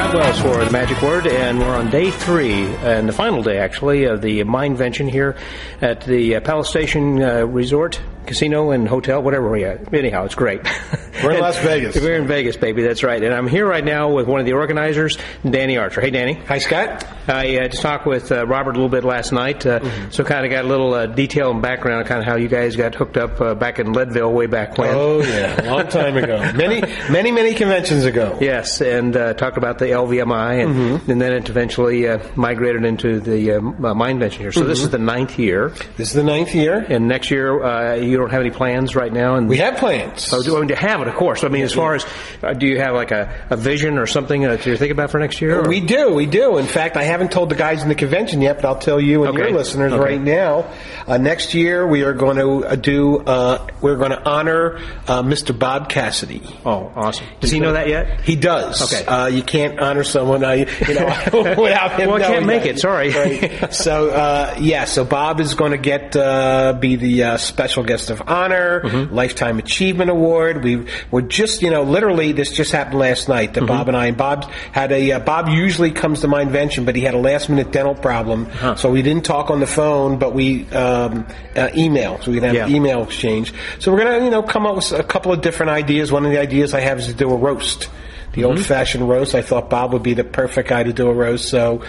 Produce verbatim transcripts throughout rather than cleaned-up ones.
Bob Wells for The Magic Word, and we're on day three, and the final day, actually, of the Mindvention here at the uh, Palace Station uh, Resort, Casino, and Hotel, whatever we are. Anyhow, it's great. We're in Las Vegas. We're in Vegas, baby, that's right. And I'm here right now with one of the organizers, Danny Archer. Hey, Danny. Hi, Scott. I uh, just talked with uh, Robert a little bit last night, uh, mm-hmm. so kind of got a little uh, detail and background on kind of how you guys got hooked up uh, back in Leadville way back when. Oh, yeah, a long time ago. many, many, many conventions ago. Yes, and uh, talked about the L V M I, and, mm-hmm. and then it eventually uh, migrated into the uh, Mindvention here. So mm-hmm. this is the ninth year. This is the ninth year. And next year, uh, you don't have any plans right now? And we have plans. Oh, do I mean, to have it, of course. I mean, as far as, uh, do you have like a, a vision or something uh, that you're thinking about for next year? Or? We do, we do. In fact, I haven't told the guys in the convention yet, but I'll tell you and okay. your listeners okay. right now. Uh, next year, we are going to uh, do, uh, we're going to honor uh, Mister Bob Cassidy. Oh, awesome. Does he know that yet? He does. Okay. Uh, you can't honor someone, uh, you know, without him. Well, I can't make that. it, sorry. Right. So, uh, yeah, so Bob is going to get, uh, be the uh, special guest of honor, mm-hmm. Lifetime Achievement Award. We were just, you know, literally, this just happened last night that mm-hmm. Bob and I, and Bob had a, uh, Bob usually comes to Mindvention, but he had a last minute dental problem, huh. so we didn't talk on the phone, but we um, uh, email, so we can have yeah. an email exchange. So we're going to, you know, come up with a couple of different ideas. One of the ideas I have is to do a roast. The mm-hmm. old-fashioned roast. I thought Bob would be the perfect guy to do a roast. So,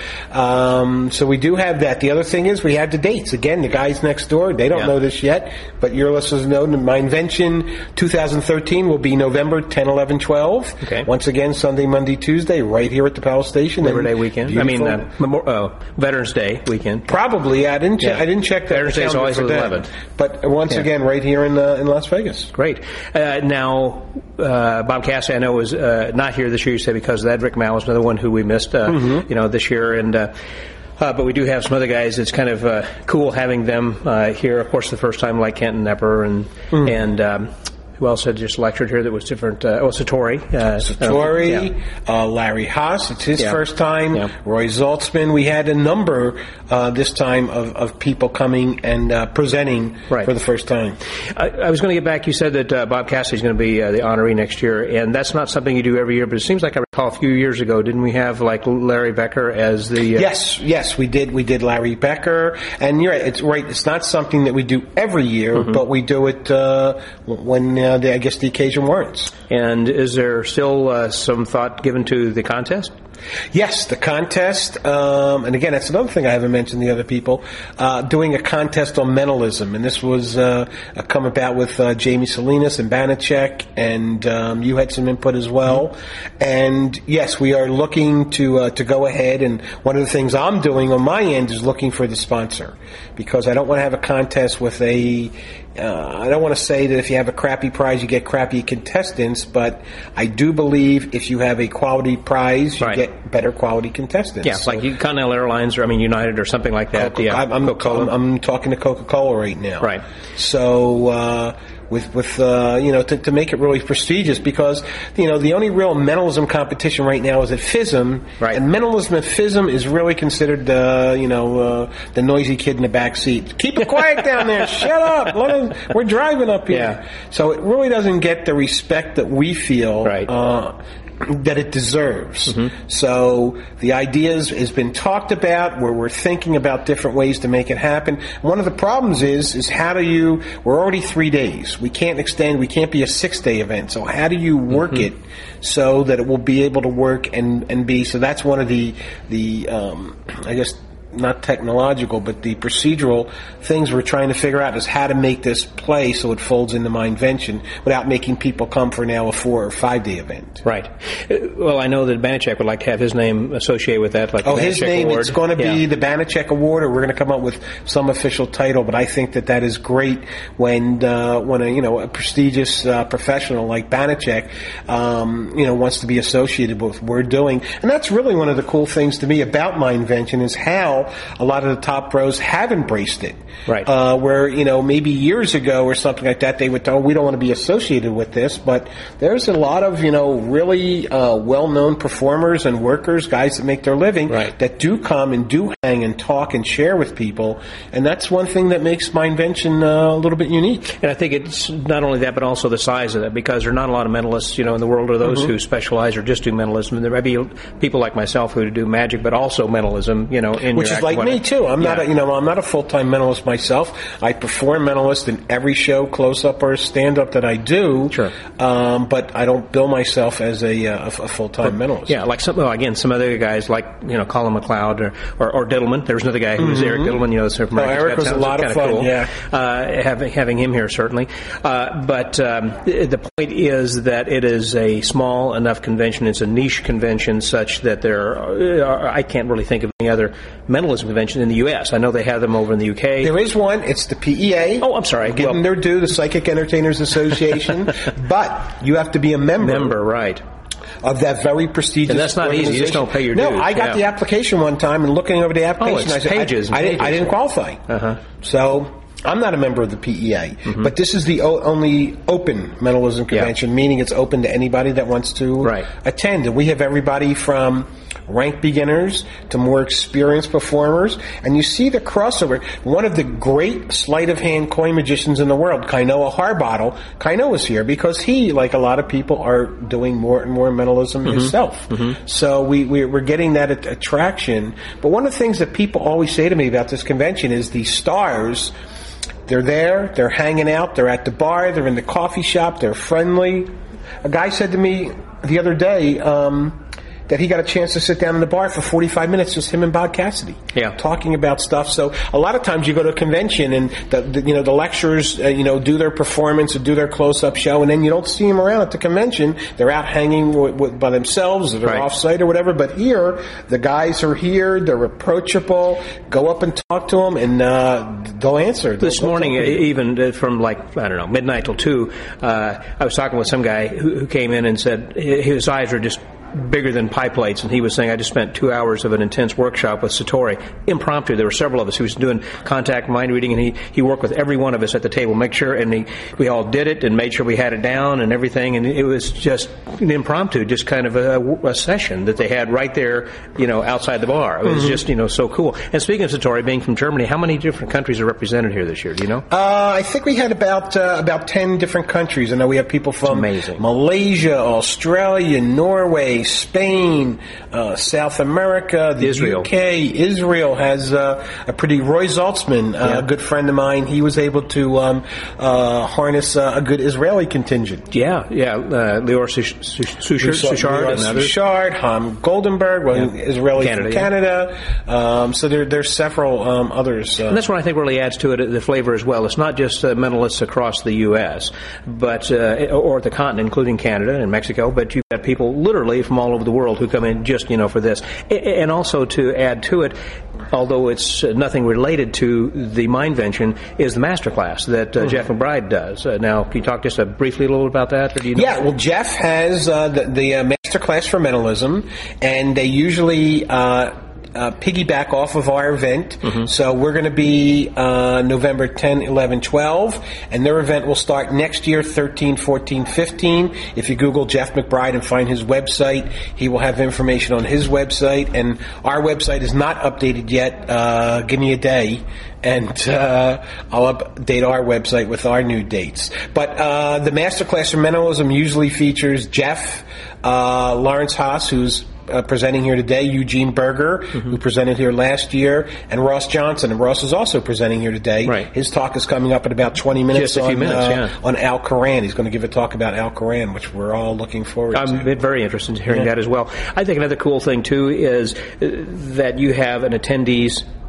um, so we do have that. The other thing is we have the dates. Again, the guys next door, they don't yeah. know this yet, but your listeners know. Mindvention twenty thirteen will be November tenth, eleventh, twelfth. Okay. Once again, Sunday, Monday, Tuesday, right here at the Palace Station. Labor Day weekend. I mean, uh, Memor- uh, Veterans Day weekend. Probably. I didn't. Che- yeah. I didn't check that. Veterans Day is always the eleventh. But once yeah. again, right here in uh, in Las Vegas. Great. Uh, now, uh, Bob Cassidy, I know, was uh, not here this year. You said because of that. Rick Mao was another one who we missed, uh, mm-hmm. you know, this year, and uh, uh, but we do have some other guys. It's kind of uh, cool having them uh, here. Of course, the first time, like Kenton Nepper and mm. and. Um, Who else had just lectured here that was different? Uh, oh, Satori. Uh, Satori, uh, yeah. uh, Larry Haas, it's his yeah. first time. Yeah. Roy Zaltzman. We had a number uh, this time of, of people coming and uh, presenting right. for the first time. I, I was going to get back. You said that uh, Bob Cassidy is going to be uh, the honoree next year, and that's not something you do every year, but it seems like I recall a few years ago, didn't we have like Larry Becker as the... Uh, yes, yes, we did. We did Larry Becker, and you're right, it's right. It's not something that we do every year, mm-hmm. but we do it uh, when, uh, the, I guess, the occasion warrants. And is there still uh, some thought given to the contest? Yes, the contest, um, and again, that's another thing I haven't mentioned to the other people, uh, doing a contest on mentalism, and this was uh, come about with uh, Jamie Salinas and Banachek, and um, you had some input as well. Mm-hmm. And yes, we are looking to uh, to go ahead, and one of the things I'm doing on my end is looking for the sponsor, because I don't want to have a contest with a Uh, I don't want to say that if you have a crappy prize, you get crappy contestants, but I do believe if you have a quality prize, you right. get better quality contestants. Yeah, so, like Continental Airlines or, I mean, United or something like that. Coca- yeah, I'm, I'm, Coca-Cola. I'm, I'm talking to Coca-Cola right now. Right. So, uh, with, with, uh, you know, to, to make it really prestigious, because, you know, the only real mentalism competition right now is at FISM. Right. And mentalism at FISM is really considered, uh, you know, uh, the noisy kid in the back seat. Keep it quiet down there. Shut up. Let us, we're driving up here. Yeah. So it really doesn't get the respect that we feel, right. uh, that it deserves. Mm-hmm. So the ideas has been talked about, where we're thinking about different ways to make it happen. One of the problems is, is how do you, we're already three days. We can't extend, we can't be a six-day event. So how do you work mm-hmm. it so that it will be able to work and, and be, so that's one of the, the, um, I guess, not technological, but the procedural things we're trying to figure out is how to make this play so it folds into Mindvention without making people come for now a four or five day event. Right. Well, I know that Banachek would like to have his name associated with that. Like oh, the his name, Award. It's going to be yeah. the Banachek Award, or we're going to come up with some official title, but I think that that is great when, uh, when a, you know, a prestigious uh, professional like Banachek, um, you know, wants to be associated with what we're doing. And that's really one of the cool things to me about Mindvention is how now a lot of the top pros have embraced it. Right. Uh, where, you know, maybe years ago or something like that, they would tell, we don't want to be associated with this, but there's a lot of, you know, really uh, well-known performers and workers, guys that make their living, right. that do come and do hang and talk and share with people, and that's one thing that makes my invention uh, a little bit unique. And I think it's not only that, but also the size of it, because there are not a lot of mentalists, you know, in the world, or those mm-hmm. who specialize or just do mentalism. And there may be people like myself who do magic, but also mentalism, you know, in which your is like me too. I'm yeah. not, a, you know, I'm not a full-time mentalist myself. I perform mentalist in every show, close-up or stand-up that I do. Sure. Um, but I don't bill myself as a, uh, a full-time but, mentalist. Yeah, like some, well, again, some other guys like, you know, Colin McLeod or, or, or Diddleman. There was another guy who was mm-hmm. Eric Diddleman, you know, from oh, Eric was a lot of fun, cool. yeah. Uh, having, having him here, certainly. Uh, but um, the point is that it is a small enough convention, it's a niche convention such that there are, I can't really think of any other mentalism convention in the U S. I know they have them over in the U K. There is one. It's the P E A. Oh, I'm sorry. Give well, them their due, the Psychic Entertainers Association. But you have to be a member. Member, right. Of that very prestigious. And that's not easy. You just don't pay your dues. No, I got yeah. the application one time, and looking over the application, oh, it's I said, pages I, I, pages. didn't, I didn't qualify. Uh-huh. So I'm not a member of the P E A, mm-hmm. but this is the o- only open mentalism convention, yeah. meaning it's open to anybody that wants to right. attend. And we have everybody from rank beginners to more experienced performers, and you see the crossover. One of the great sleight-of-hand coin magicians in the world, Kainoa Harbottle, Kainoa's here because he, like a lot of people, are doing more and more mentalism mm-hmm. himself. Mm-hmm. So we, we, we're getting that at- attraction. But one of the things that people always say to me about this convention is the stars. They're there, they're hanging out, they're at the bar, they're in the coffee shop, they're friendly. A guy said to me the other day um, that he got a chance to sit down in the bar for forty-five minutes, just him and Bob Cassidy, yeah. talking about stuff. So a lot of times you go to a convention and the, the you know the lecturers uh, you know do their performance or do their close-up show, and then you don't see them around at the convention. They're out hanging w- w- by themselves, or they're right. off-site or whatever. But here, the guys are here. They're approachable. Go up and talk to them, and uh, they'll answer. They'll, this morning, even from like I don't know midnight till two, uh, I was talking with some guy who, who came in and said his eyes are just bigger than pie plates, and he was saying, I just spent two hours of an intense workshop with Satori, impromptu. There were several of us. He was doing contact mind reading, and he, he worked with every one of us at the table, make sure, and he, we all did it and made sure we had it down and everything, and it was just an impromptu, just kind of a, a session that they had right there, you know, outside the bar. It was mm-hmm. just, you know, so cool. And speaking of Satori, being from Germany, how many different countries are represented here this year? Do you know? Uh, I think we had about uh, about ten different countries. I know we have people from Malaysia, Australia, Norway, Spain, uh, South America, the Israel. U K. Israel has uh, a pretty Roy Zaltzman, uh, yeah. a good friend of mine. He was able to um, uh, harness uh, a good Israeli contingent. Yeah, yeah. Uh, Lior Suchard and others. Suchard, Ham Goldenberg, well, yeah. Israeli Canada, from yeah. Canada. Um, so there, there's several um, others. Uh, and that's what I think really adds to it, the flavor as well. It's not just uh, mentalists across the U S, but uh, or the continent, including Canada and Mexico, but you've got people literally from all over the world who come in just, you know, for this. And also to add to it, although it's nothing related to the Mindvention, is the masterclass that uh, mm-hmm. Jeff McBride does. Uh, now, can you talk just uh, briefly a little about that? Or do you know? Yeah, well, Jeff has uh, the, the uh, masterclass for mentalism, and they usually uh, uh, piggyback off of our event. Mm-hmm. So we're going to be uh, November tenth, eleventh, twelfth, and their event will start next year, thirteen, fourteen, fifteen. If you Google Jeff McBride and find his website, he will have information on his website, and our website is not updated yet. Uh, give me a day, and uh, I'll update our website with our new dates. But uh, the Masterclass for Mentalism usually features Jeff, uh, Lawrence Haas, who's Uh, presenting here today, Eugene Berger, mm-hmm. who presented here last year, and Ross Johnson. And Ross is also presenting here today. Right. His talk is coming up in about twenty minutes. Just a few on, minutes, uh, yeah. on Al Koran. He's going to give a talk about Al Koran, which we're all looking forward I'm to. I'm very interested in hearing yeah. that as well. I think another cool thing, too, is uh, that you have an attendees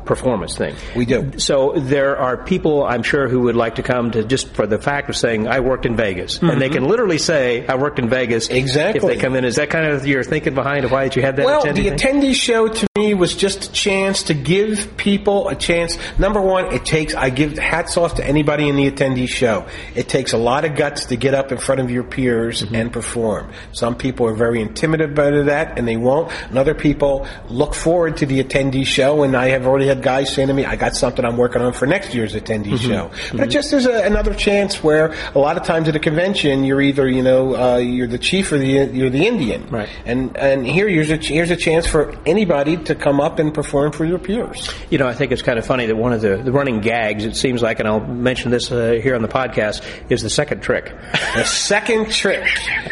performance thing. We do. So there are people, I'm sure, who would like to come to just for the fact of saying, I worked in Vegas. Mm-hmm. And they can literally say, I worked in Vegas. Exactly. If they come in. Is that kind of your thinking behind why did you have that well, attendee the thing? attendee show to me was just a chance to give people a chance. Number one, it takes, I give hats off to anybody in the attendee show. It takes a lot of guts to get up in front of your peers mm-hmm. and perform. Some people are very intimidated by that and they won't. And other people look forward to the attendee show, and I have already had guys saying to me, I got something I'm working on for next year's attendee mm-hmm. show. Mm-hmm. But it just is a, another chance where a lot of times at a convention, you're either, you know, uh, you're the chief or the, you're the Indian. Right. And, and here, here's a, here's a chance for anybody to come up and perform for your peers. You know, I think it's kind of funny that one of the, the running gags, it seems like, and I'll mention this uh, here on the podcast, is the second trick. The second trick.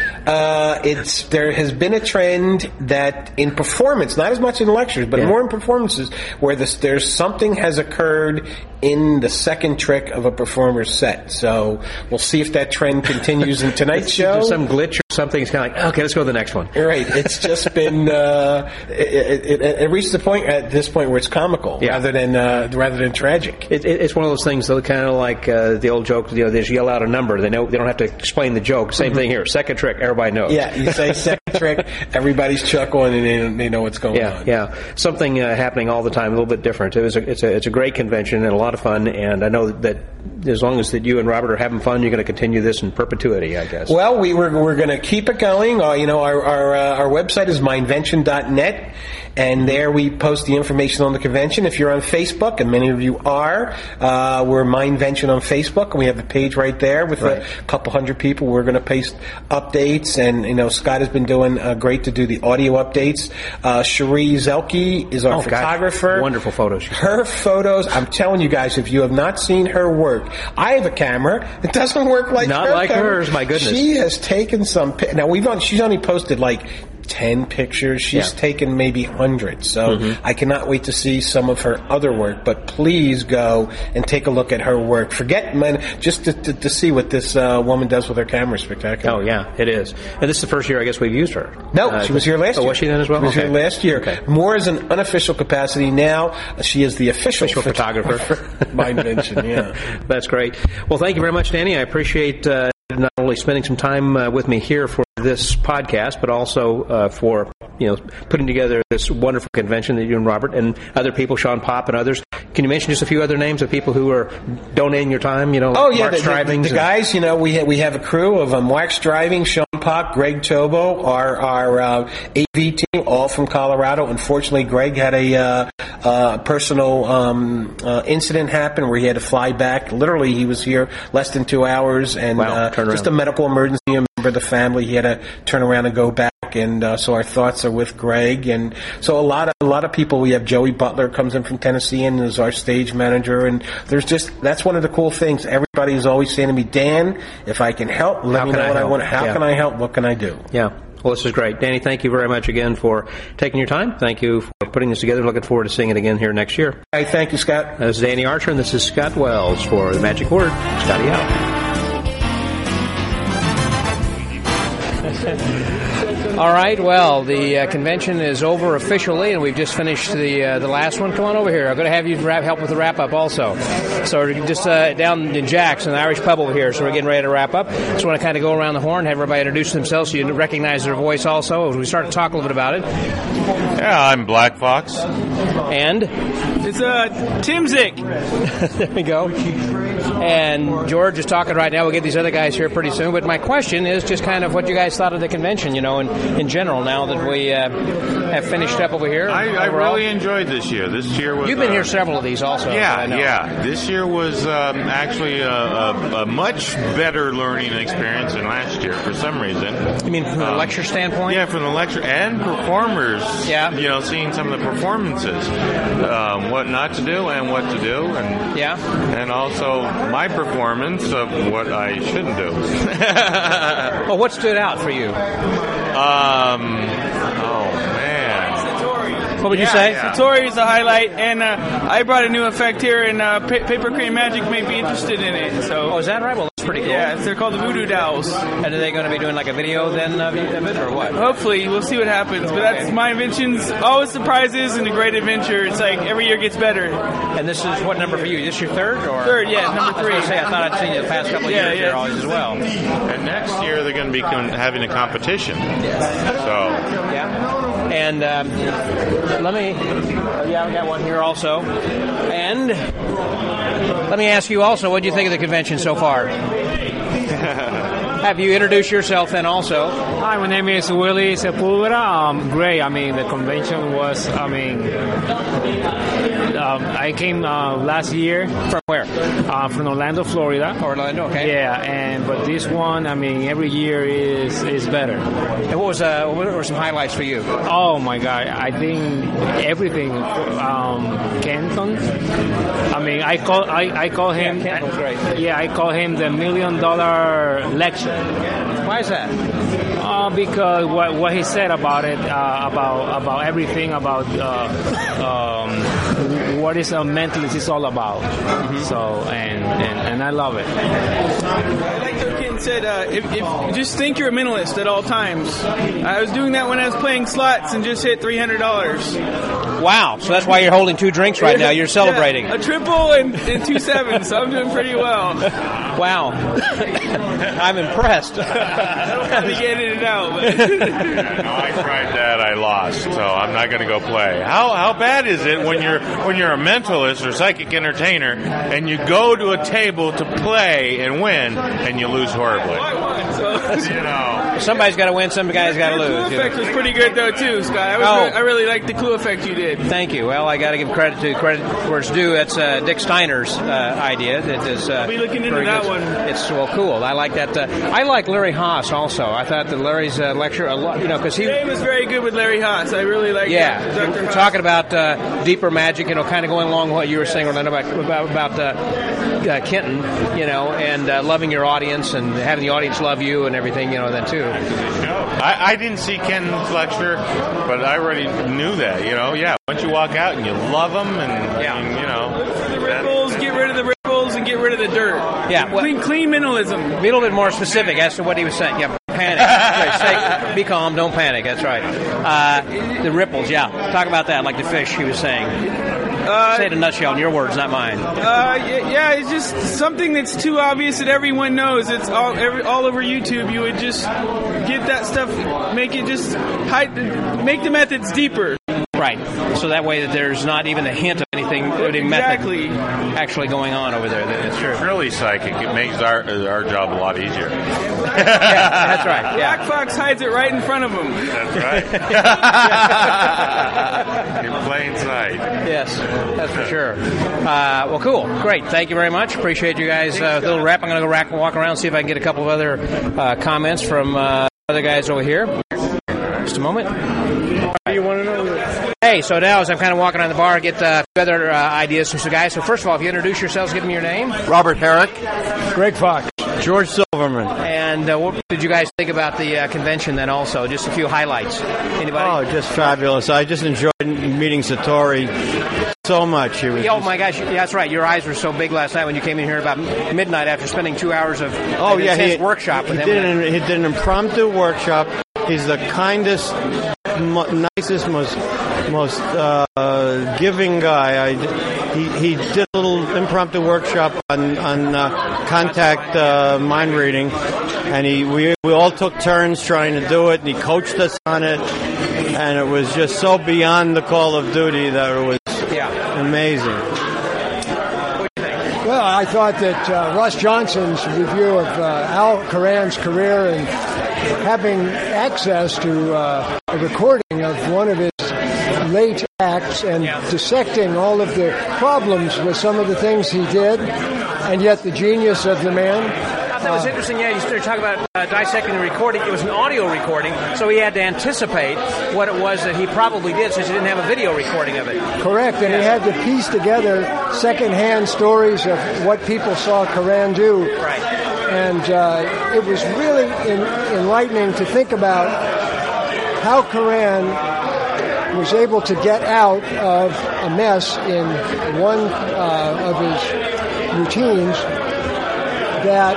Uh, it's there has been a trend that in performance, not as much in lectures, but yeah. more in performances, where this, there's something has occurred in the second trick of a performer's set. So we'll see if that trend continues in tonight's show. There's some glitch or something. It's kind of like, okay, let's go to the next one. Right. It's just been uh, it, it, it, it reached the point at this point where it's comical yeah. rather than uh, rather than tragic. It, it, it's one of those things that kind of like uh, the old joke. You know, they just yell out a number. They know they don't have to explain the joke. Same mm-hmm. thing here. Second trick. Everybody knows. Yeah. You say second trick. Everybody's chuckling and they, they know what's going yeah, on. Yeah. Something uh, happening all the time. A little bit different. It was a, it's a it's a great convention and a lot of fun. And I know that as long as that you and Robert are having fun, you're going to continue this in perpetuity, I guess. Well, we we're, we're going to keep it going. Uh, you know, our our, uh, our website is my invention dot net, and there we post the information on the convention. If you're on Facebook, and many of you are, uh, we're My Invention on Facebook, and we have a page right there with right. a couple hundred people. We're going to post updates, and you know, Scott has been doing uh, great to do the audio updates. Uh, Cherie Zelke is our oh, photographer. God. Wonderful photos. Her photos, I'm telling you guys, if you have not seen her work, I have a camera. It doesn't work like not her like camera. hers. My goodness, she has taken some. Now we've on, she's only posted like ten pictures. She's yeah. taken maybe hundreds. So mm-hmm. I cannot wait to see some of her other work. But please go and take a look at her work. Forget, man, just to, to, to see what this uh, woman does with her camera is spectacular. Oh, yeah, it is. And this is the first year I guess we've used her. No, uh, she was here last oh, year. Was she then as well? She was okay. here last year. Okay. More as an unofficial capacity. Now she is the official, official photographer. photographer. My invention, yeah. That's great. Well, thank you very much, Danny. I appreciate uh, not only spending some time uh, with me here for this podcast, but also uh, for you know putting together this wonderful convention that you and Robert and other people, Sean Pop and others. Can you mention just a few other names of people who are donating your time? You know, oh yeah, Mark the, the, the guys. You know, we ha- we have a crew of um, Wax Driving, Sean Pop, Greg Tobo, our our uh, A V team, all from Colorado. Unfortunately, Greg had a uh, uh, personal um, uh, incident happen where he had to fly back. Literally, he was here less than two hours, and wow, uh, just a medical emergency. A member of the family, he had to turn around and go back. And uh, so our thoughts are with Greg, and so a lot of a lot of people. We have Joey Butler comes in from Tennessee and is our stage manager, and there's just that's one of the cool things. Everybody is always saying to me, Dan, if I can help, let how me know I what help? I want. How yeah. can I help? What can I do? Yeah. Well, this is great. Danny, thank you very much again for taking your time. Thank you for putting this together. Looking forward to seeing it again here next year. Hey, thank you, Scott. This is Danny Archer, and this is Scott Wells for The Magic Word. Scotty out. All right, well, the uh, convention is over officially, and we've just finished the uh, the last one. Come on over here. I'm going to have you wrap, help with the wrap-up also. So we're just uh, down in Jack's, an Irish pub over here, so we're getting ready to wrap up. Just want to kind of go around the horn, have everybody introduce themselves so you recognize their voice also as we start to talk a little bit about it. Yeah, I'm Black Fox. And? It's uh, Tim Zick. There we go. And George is talking right now. We'll get these other guys here pretty soon. But my question is just kind of what you guys thought of the convention, you know, in, in general, now that we uh, have finished up over here. I, I really enjoyed this year. This year was... You've been uh, here several of these also. Yeah, yeah. This year was um, actually a, a, a much better learning experience than last year for some reason. You mean from the um, lecture standpoint? Yeah, from the lecture and performers. Yeah. You know, seeing some of the performances. Um, what not to do and what to do. And, yeah. And also my performance of what I shouldn't do. Well, what stood out for you? Um, oh, man. What would yeah, you say? Yeah. Satori is a highlight, and uh, I brought a new effect here, and uh, pa- Paper Crane Magic may be interested in it. So, oh, is that right? Well, Pretty cool. Yeah, they're called the Voodoo Dolls. And are they going to be doing like a video then of it, or what? Hopefully, we'll see what happens. But that's Okay. my inventions. Always surprises and a great adventure. It's like every year gets better. And this is what number for you? This your third? Or? Third, yeah, number I was three. going to say, I thought I'd seen you the past couple of Yeah, years yeah. here always as well. And next year they're going to be con- having a competition. So Yeah. And um, let me, yeah, I got one here also. And let me ask you also, what do you think of the convention so far? Have you introduced yourself then also? Hi, my name is Willie Sepulveda. Um, great. I mean, the convention was, I mean, um, I came uh, last year. From where? Uh, from Orlando, Florida. Orlando, okay. Yeah, and but this one, I mean, every year is is better. And what was uh, what were some highlights for you? Oh my God! I think everything. Um, Kenton. I mean, I call I, I call him. Yeah, Kenton was great. Yeah, I call him the million dollar lecture. Why is that? Uh, because what, what he said about it, uh, about about everything, about uh, um, what is a mentalist is all about. Mm-hmm. So and, and and I love it. I like what Ken said. Uh, if, if just think you're a mentalist at all times. I was doing that when I was playing slots and just hit three hundred dollars. Wow! So that's why you're holding two drinks right now. You're celebrating. Yeah, a triple and, and two sevens. So I'm doing pretty well. Wow! I'm impressed. I don't want to get it out. But yeah, no, I tried that. I lost, so I'm not going to go play. How how bad is it when you're when you're a mentalist or psychic entertainer and you go to a table to play and win and you lose horribly? I won, so. You know. Somebody's got to win. Some guy's got to Your lose. clue effect was pretty good though too, Scott. I, was Oh. re- I really liked the clue effect you did. Thank you. Well, I got to give credit to credit where it's due. That's uh, Dick Steiner's uh, idea. That is. Uh, I'll be looking into very that good. one. It's well cool. I like that. Uh, I like Larry Haas also. I thought that Larry's uh, lecture a lot. You know, because he. Dave was very good with Larry Haas. I really liked Yeah, Doctor we're Haas. talking about uh, deeper magic, you know, kind of going along with what you were saying, Orlando, about about, about uh, uh, Kenton, you know, and uh, loving your audience and having the audience love you and everything, you know, then too. I, I didn't see Ken's lecture, but I already knew that. You know, yeah. Once you walk out and you love them, and Yeah. I mean, you know, The ripples, get rid of the ripples and get rid of the dirt. Yeah, well- clean, clean mentalism. Be a little bit more specific as to what he was saying. Yeah, panic. Right, say, be calm, don't panic. That's right. Uh, the ripples, yeah. Talk about that, like the fish he was saying. Uh, Say it in a nutshell, in your words, not mine. Uh, yeah, yeah, it's just something that's too obvious that everyone knows. It's all every, all over YouTube. You would just get that stuff, make it just hide, make the methods deeper. Right. So that way that there's not even a hint of anything, any Exactly. method actually going on over there. That's true. it's really psychic. It makes our our job a lot easier. Yeah, that's right. Yeah. Black Fox hides it right in front of them. That's right. In plain sight. Yes, that's for sure. Uh, well, cool. Great. Thank you very much. Appreciate you guys. Uh, little wrap. I'm going to go rack, walk around, see if I can get a couple of other uh, comments from uh, other guys over here. Just a moment. You want to know? Hey, so now as I'm kind of walking around the bar, I get uh, other uh, ideas from some guys. So first of all, if you introduce yourselves, give me your name. Robert Herrick, Greg Fox. George Silverman. And uh, what did you guys think about the uh, convention then also? Just a few highlights. Anybody? Oh, just fabulous. I just enjoyed meeting Satori so much. He was Oh just- my gosh, yeah, that's right. Your eyes were so big last night when you came in here about midnight after spending two hours of Oh an yeah, intense he, workshop he with him. did an, he did an impromptu workshop. He's the kindest, mo- nicest, most most uh, giving guy. I, he he did a little impromptu workshop on on uh, contact uh, mind reading, and he we we all took turns trying to do it, and he coached us on it, and it was just so beyond the call of duty that it was Yeah. amazing. Well, I thought that uh, Russ Johnson's review of uh, Al Karan's career and having access to uh, a recording of one of his late acts and dissecting all of the problems with some of the things he did, and yet the genius of the man. I thought it was interesting, yeah, you started talking about uh, dissecting the recording. It was an audio recording, so he had to anticipate what it was that he probably did since he didn't have a video recording of it. Correct, and he had to piece together secondhand stories of what people saw Karan do. Right. And uh, it was really en- enlightening to think about how Karan was able to get out of a mess in one uh, of his routines that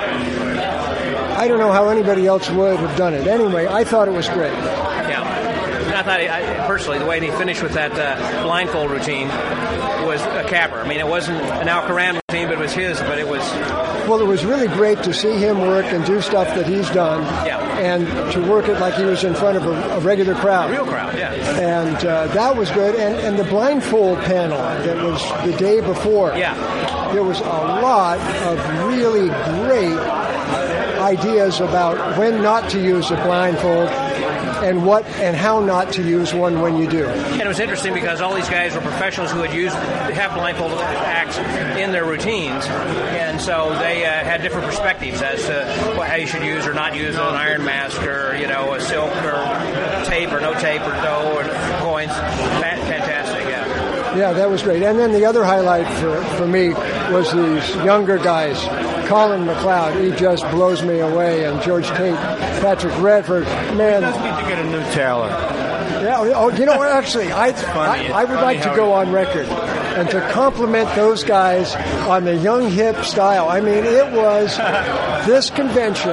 I don't know how anybody else would have done it. Anyway, I thought it was great. Yeah. I thought, he, I, personally, the way he finished with that uh, blindfold routine was a capper. I mean, it wasn't an Al Coran routine, but it was his, but it was... Well, it was really great to see him work and do stuff that he's done, yeah. and to work it like he was in front of a, a regular crowd. A real crowd, yeah. And uh, that was good. And, and the blindfold panel that was the day before, yeah. there was a lot of really great ideas about when not to use a blindfold and what and how not to use one when you do. And it was interesting because all these guys were professionals who had used have blindfold acts in their routines, and so they uh, had different perspectives as to what, how you should use or not use an iron mask or you know a silk or tape or no tape or dough or coins. Fantastic, yeah. Yeah, that was great. And then the other highlight for, for me was these younger guys. Colin McLeod, he just blows me away, and George Tate, Patrick Redford, man. Just need to get a new Taylor. Yeah, oh, you know what? Actually, I, I, I would like to go on record and to compliment those guys on the young hip style. I mean, it was this convention,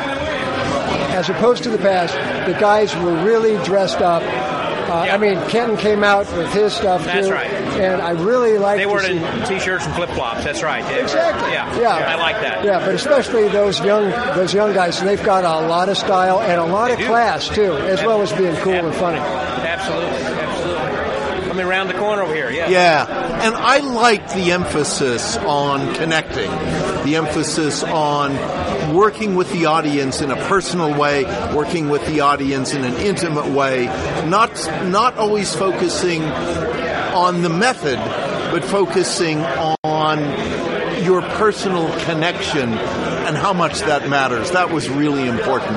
as opposed to the past, the guys were really dressed up. Uh, yeah. I mean, Kenton came out with his stuff, That's too. right. And I really liked They to were see... in T-shirts and flip-flops, that's right. Yeah. Exactly. Yeah. yeah. I like that. Yeah, but especially those young those young guys, they've got a lot of style and a lot They of do. class, too, as well as being cool Ab- and funny. Absolutely, absolutely. Coming around the corner over here, yeah. Yeah, and I like the emphasis on connecting, the emphasis on working with the audience in a personal way, working with the audience in an intimate way, not not always focusing on the method, but focusing on your personal connection and how much that matters. That was really important.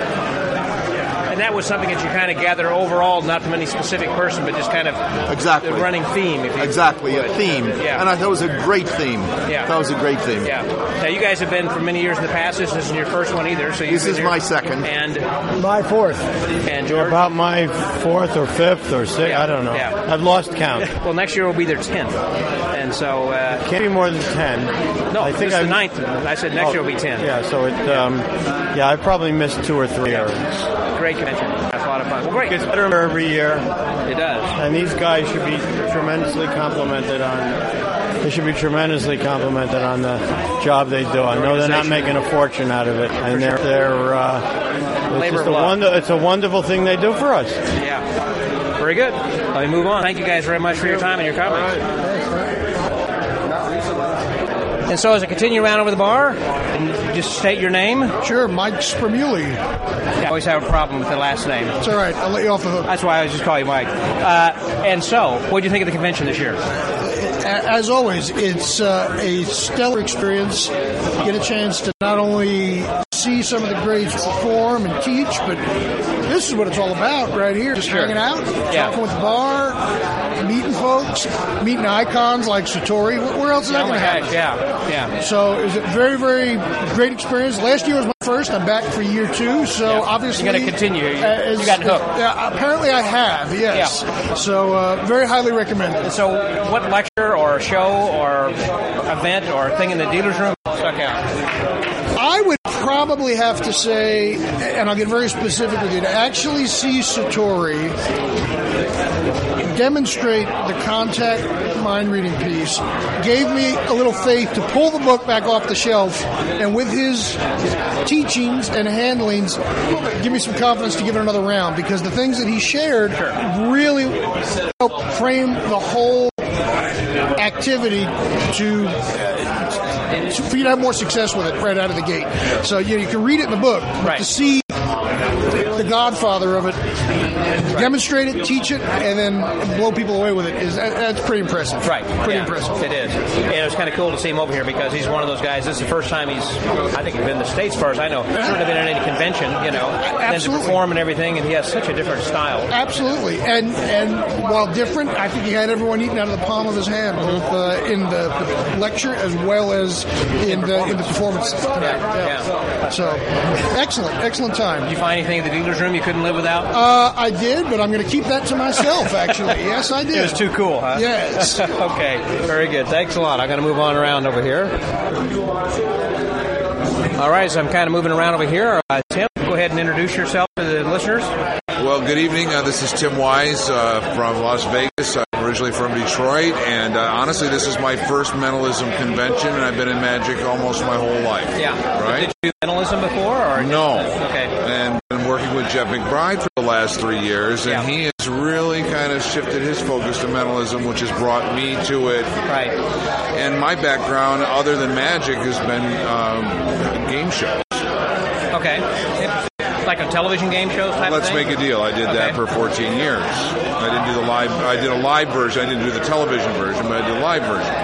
And that was something that you kind of gather overall, not from any specific person, but just kind of exactly. the running theme. If you exactly, would. a theme. Yeah. And I thought it was a great theme. Yeah. That was a great theme. Yeah. Now, you guys have been for many years in the past. This isn't your first one either. So This is here. my second. And my fourth. And George? About my fourth or fifth or sixth. Yeah. I don't know. Yeah. I've lost count. Well, next year will be their tenth. And so... Uh, Can't be more than ten. No, I think this is I the ninth. I said next oh, year will be ten. Yeah, so it... Um, yeah, I probably missed two or three Yeah. errands. Great convention. That's a lot of fun. Well, great. It gets better every year. It does. And these guys should be tremendously complimented on. They should be tremendously complimented on the job they do. I know they're not making a fortune out of it, and they're they're. Uh, it's, Labor just of a love. wonder, it's a wonderful thing they do for us. Yeah. Very good. Let me move on. Thank you guys very much for your time and your comments. And so as I continue around over the bar, and just state your name. Sure, Mike Sprimuli. Yeah, I always have a problem with the last name. It's all right. I'll let you off the hook. That's why I just call you Mike. Uh, and so, what do you think of the convention this year? As always, it's uh, a stellar experience. Get a chance to not only see some of the greats perform and teach, but this is what it's all about right here. Just Sure. hanging out, Yeah. talking with the bar, meeting folks, meeting icons like Satori. Where, where else is that Oh going my to happen? gosh, yeah, yeah. So it was a very, very great experience. Last year was my first. I'm back for year two. So Yeah. obviously, You're gonna continue. You- uh, as- you got hooked. Yeah, apparently I have. Yes. Yeah. So uh, very highly recommended. So, what lecture or show or event or thing in the dealer's room stuck out? I would probably have to say, and I'll get very specific with you, to actually see Satori demonstrate the contact mind reading piece gave me a little faith to pull the book back off the shelf, and with his teachings and handlings, give me some confidence to give it another round, because the things that he shared really helped frame the whole activity to for you to have more success with it right out of the gate. So you know, you can read it in the book, but Right. to see the godfather of it demonstrate it, teach it, and then blow people away with it is that, that's pretty impressive. Right. Pretty Yeah, impressive. It is. And it was kind of cool to see him over here because he's one of those guys. This is the first time he's, I think, he's been in the States, as far as I know. He's not been in any convention, you know, and to Absolutely. perform and everything, and he has such a different style. Absolutely, and and while different, I think he had everyone eating out of the palm of his hand, both uh, in the, the lecture as well as in the in the performance. tonight. Yeah. So excellent, excellent time. Did you find anything in the dealer's room you couldn't live without? Uh, I did, but I'm going to keep that to myself. Actually, yes, I did. It was too cool, huh? Yes. Okay, very good. Thanks a lot. I'm going to move on around over here. All right, so I'm kind of moving around over here. Uh, Tim, go ahead and introduce yourself to the listeners. Well, good evening. Uh, this is Tim Wise uh, from Las Vegas. I'm originally from Detroit, and uh, honestly, this is my first mentalism convention, and I've been in Magic almost my whole life. Yeah. Right? Did you do mentalism before? Or no. Okay. And been working with Jeff McBride for the last three years, and yeah. he has really kind of shifted his focus to mentalism, which has brought me to it. Right. And my background, other than Magic, has been um, game shows. Okay. Like a television game show type Let's of thing? make a deal. I did okay. that for fourteen years. I didn't do the live. I did a live version. I didn't do the television version, but I did a live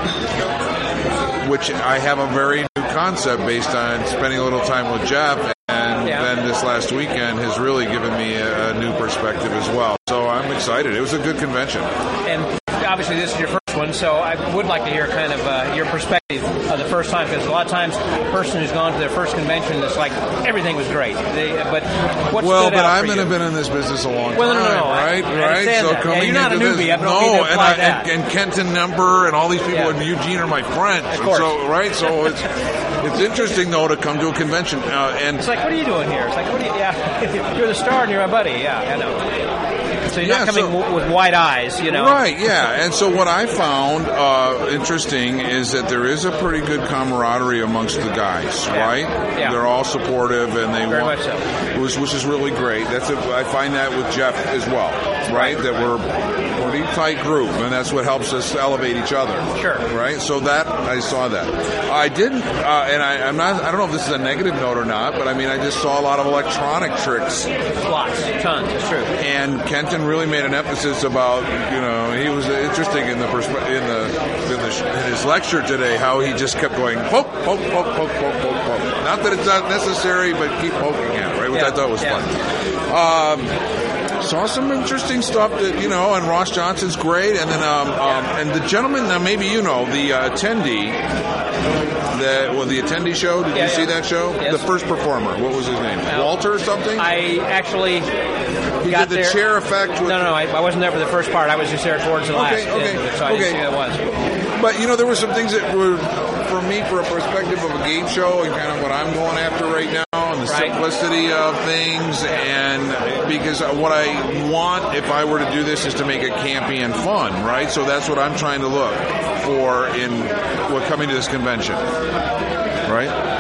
version, which I have a very new concept based on spending a little time with Jeff, and yeah. then this last weekend has really given me a, a new perspective as well. So I'm excited. It was a good convention. And obviously, this is your first one, so I would like to hear kind of uh, your perspective of the first time, because a lot of times a person who's gone to their first convention, it's like everything was great. They, but what well, stood but out I've for been, you? been in this business a long well, time, no, no, no. right? I, I right. understand So that. coming Yeah, you're not a into newbie. this, I don't no, mean to and, apply I, that. and, and Kenton Number and all these people Yeah. in Eugene are my friends. Of course. So right, so it's it's interesting though to come to a convention uh, and it's like, what are you doing here? It's like, what are you? Yeah, you're the star and you're my buddy. Yeah, I know. So you're yeah, not coming so, w- with wide eyes, you know. Right, yeah. And so what I found uh, interesting is that there is a pretty good camaraderie amongst the guys, yeah. right? Yeah. They're all supportive, and they Very want, much so. which, which is really great. That's a, I find that with Jeff as well, right? That we're a pretty tight group, and that's what helps us elevate each other. Sure. Right. So that I saw that. I didn't, uh, and I, I'm not. I don't know if this is a negative note or not, but I mean, I just saw a lot of electronic tricks. Lots, tons. It's true. And Kenton really made an emphasis about, you know, he was interesting in the perspe- in the in the in his lecture today, how he just kept going poke, poke, poke, poke, poke, poke, poke. Not that it's not necessary, but keep poking at it, right? Which yeah. I thought was yeah. fun. Um, saw some interesting stuff that, you know, and Ross Johnson's great, and then um, um and the gentleman, now maybe you know, the uh, attendee, the well, the attendee show. Did yeah, you yeah. see that show? Yes. The first performer. What was his name? Uh, Walter or something? I actually he got did the there. chair effect. With no, no, no. I, I wasn't there for the first part. I was just there towards the last. Okay, okay, end, so I okay. didn't see who that was. But, you know, there were some things that were, for me, for a perspective of a game show and kind of what I'm going after right now, and the right. simplicity of things, and because what I want, if I were to do this, is to make it campy and fun, right? So that's what I'm trying to look for in what coming to this convention, right?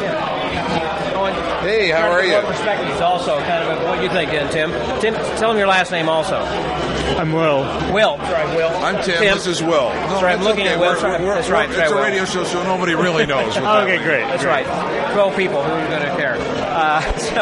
Hey, how are you? Perspectives also, kind of what you think, then, Tim. Tim, tell them your last name also. I'm Will. Will. Sorry, Will. I'm Tim. Tim. This is Will. No, That's right. I'm it's looking okay. at Will. We're, Sorry. we're, That's we're, right. It's Sorry, a Will. radio show, so nobody really knows. What Okay, that great. That's great. right. Twelve people. Who's going to care? Uh, so,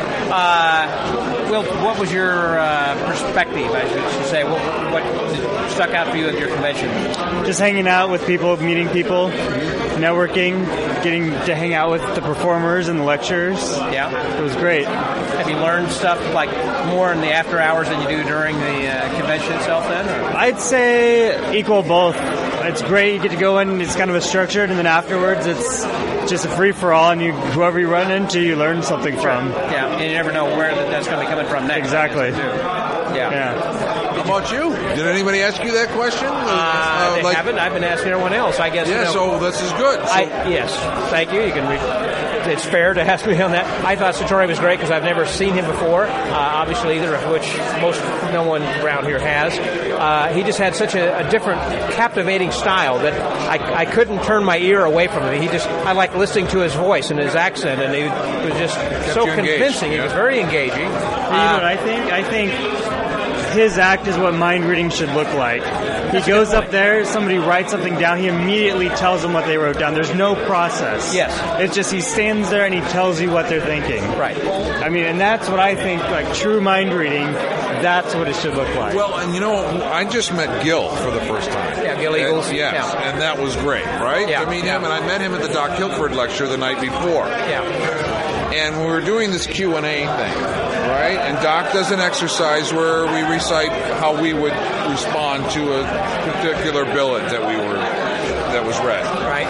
uh, Will, what was your uh, perspective, I should say? What, what stuck out for you at your convention? Just hanging out with people, meeting people, networking, getting to hang out with the performers and the lecturers. Yeah. It was great. Have you learned stuff like more in the after hours than you do during the uh, convention itself then? Or? I'd say equal both. It's great. You get to go in, it's kind of a structured, and then afterwards it's just a free-for-all, and you whoever you run into, you learn something Sure. from. Yeah, and you never know where that's going to be coming from next. Exactly. Yeah. Yeah. How about you? Did anybody ask you that question? Uh, Uh, they like- haven't. I've been asking everyone else. I guess. Yeah, you know, so this is good. So, I, yes, thank you. You can. Re- it's fair to ask me on that. I thought Satori was great because I've never seen him before. Uh, obviously, either of which most no one around here has. Uh, he just had such a, a different, captivating style that I, I couldn't turn my ear away from him. He just I like listening to his voice and his accent, and he was just so you engaged, convincing. yeah. He was very engaging. You know what I think? I think his act is what mind reading should look like. He goes up there, somebody writes something down, he immediately tells them what they wrote down. There's no process. Yes. It's just he stands there and he tells you what they're thinking. Right. I mean, and that's what I think, like true mind reading, that's what it should look like. Well, and you know, I just met Gil for the first time. Yeah, Gil Eagles. And, yes, Yeah. and that was great, right? Yeah. I mean him, and I met him at the Doc Hilford lecture the night before. Yeah. And we were doing this Q and A thing, right? And Doc does an exercise where we recite how we would respond to a particular billet that we were that was read. Right.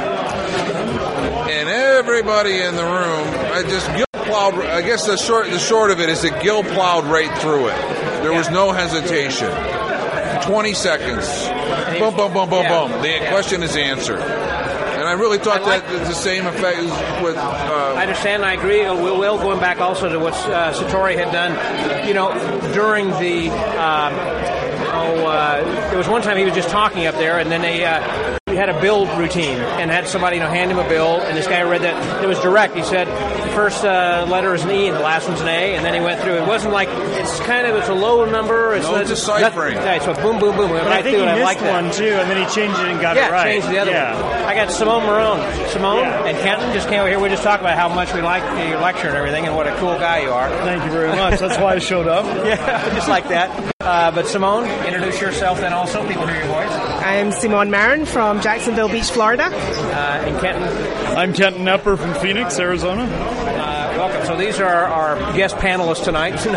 And everybody in the room, I just Gil plowed. I guess the short the short of it is that Gil plowed right through it. There was no hesitation. Twenty seconds. Boom, boom, boom, boom, Yeah. boom. The Yeah. question is answered. And I really thought that the same effect is with. Uh, I understand. I agree. We will going back also to what uh, Satori had done. You know, during the. Um, oh, uh, there was one time he was just talking up there, and then they. Uh, He had a build routine and had somebody, you know, hand him a build, and this guy read that. It was direct. He said the first uh, letter is an E and the last one's an A, and then he went through. It wasn't like it's kind of it's a low number. It's no it's deciphering. Right, so boom, boom, boom. But right I think through, he and I missed like one that. too, and then he changed it and got yeah, it right. changed the other yeah. one. I got Simone Marone. Simone Yeah. and Kenton just came over here. We just talked about how much we like your lecture and everything, and what a cool guy you are. Thank you very much. That's why I showed up. Yeah, just like that. Uh, but Simone, introduce yourself then also. People hear your voice. I'm Simone Marin from Jacksonville Beach, Florida. Uh, and Kenton. I'm Kenton Nepper from Phoenix, Arizona. Uh, welcome. So these are our guest panelists tonight. No.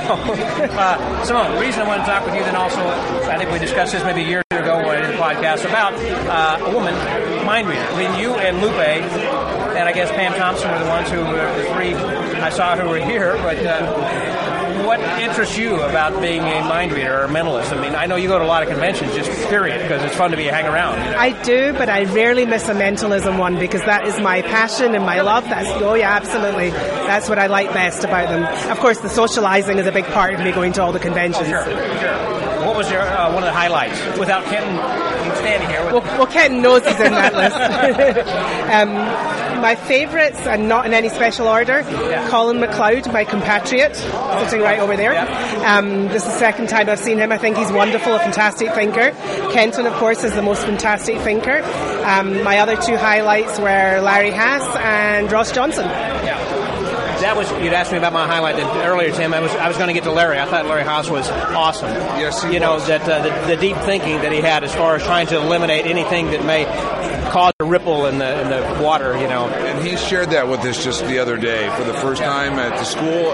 uh, Simone, the reason I want to talk with you then also, I think we discussed this maybe a year ago when I did the podcast about uh, a woman mind reader. I mean, you and Lupe, and I guess Pam Thompson were the ones who were the three I saw who were here, but uh, what interests you about being a mind reader or a mentalist? I mean, I know you go to a lot of conventions, just period, because it's fun to be hang around. You know? I do, but I rarely miss a mentalism one because that is my passion and my love. That's oh yeah, absolutely. That's what I like best about them. Of course, the socializing is a big part of me going to all the conventions. Oh, sure, sure. What was your uh, one of the highlights? Without Kenton standing here. Well, well, Kenton knows he's in that list. um, my favourites, and not in any special order, yeah. Colin MacLeod, my compatriot, sitting right over there. Yeah. Um, this is the second time I've seen him. I think he's wonderful, a fantastic thinker. Kenton, of course, is the most fantastic thinker. Um, my other two highlights were Larry Haas and Ross Johnson. Yeah. That was you'd asked me about my highlight earlier, Tim. I was I was going to get to Larry. I thought Larry Haas was awesome. Yes, he you was. know that uh, the, the deep thinking that he had as far as trying to eliminate anything that may cause a ripple in the in the water. You know, and he shared that with us just the other day for the first time at the school,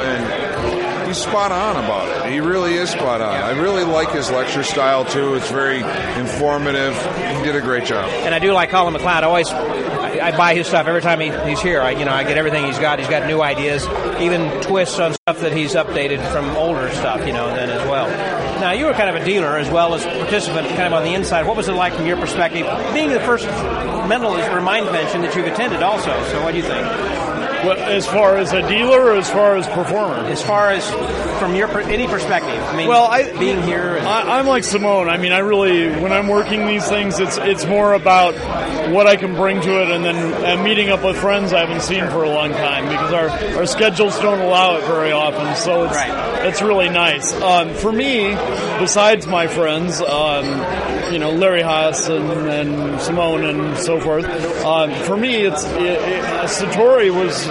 and he's spot on about it. He really is spot on. I really like his lecture style too. It's very informative. He did a great job. And I do like Colin MacLeod. I always. I buy his stuff every time he, he's here. I, you know, I get everything he's got. He's got new ideas, even twists on stuff that he's updated from older stuff, you know, then as well. Now, you were kind of a dealer as well as a participant, kind of on the inside. What was it like from your perspective, being the first mentalist or mind convention that you've attended also? So what do you think? Well, as far as a dealer or as far as performer? As far as from your any perspective. I mean, well, I, being here. And I, I'm like Simone. I mean, I really, when I'm working these things, it's it's more about what I can bring to it, and then and meeting up with friends I haven't seen for a long time because our, our schedules don't allow it very often. So it's right. it's really nice. Um, for me, besides my friends, um, you know, Larry Haas and, and Simone and so forth. Um, for me, it's it, it, Satori was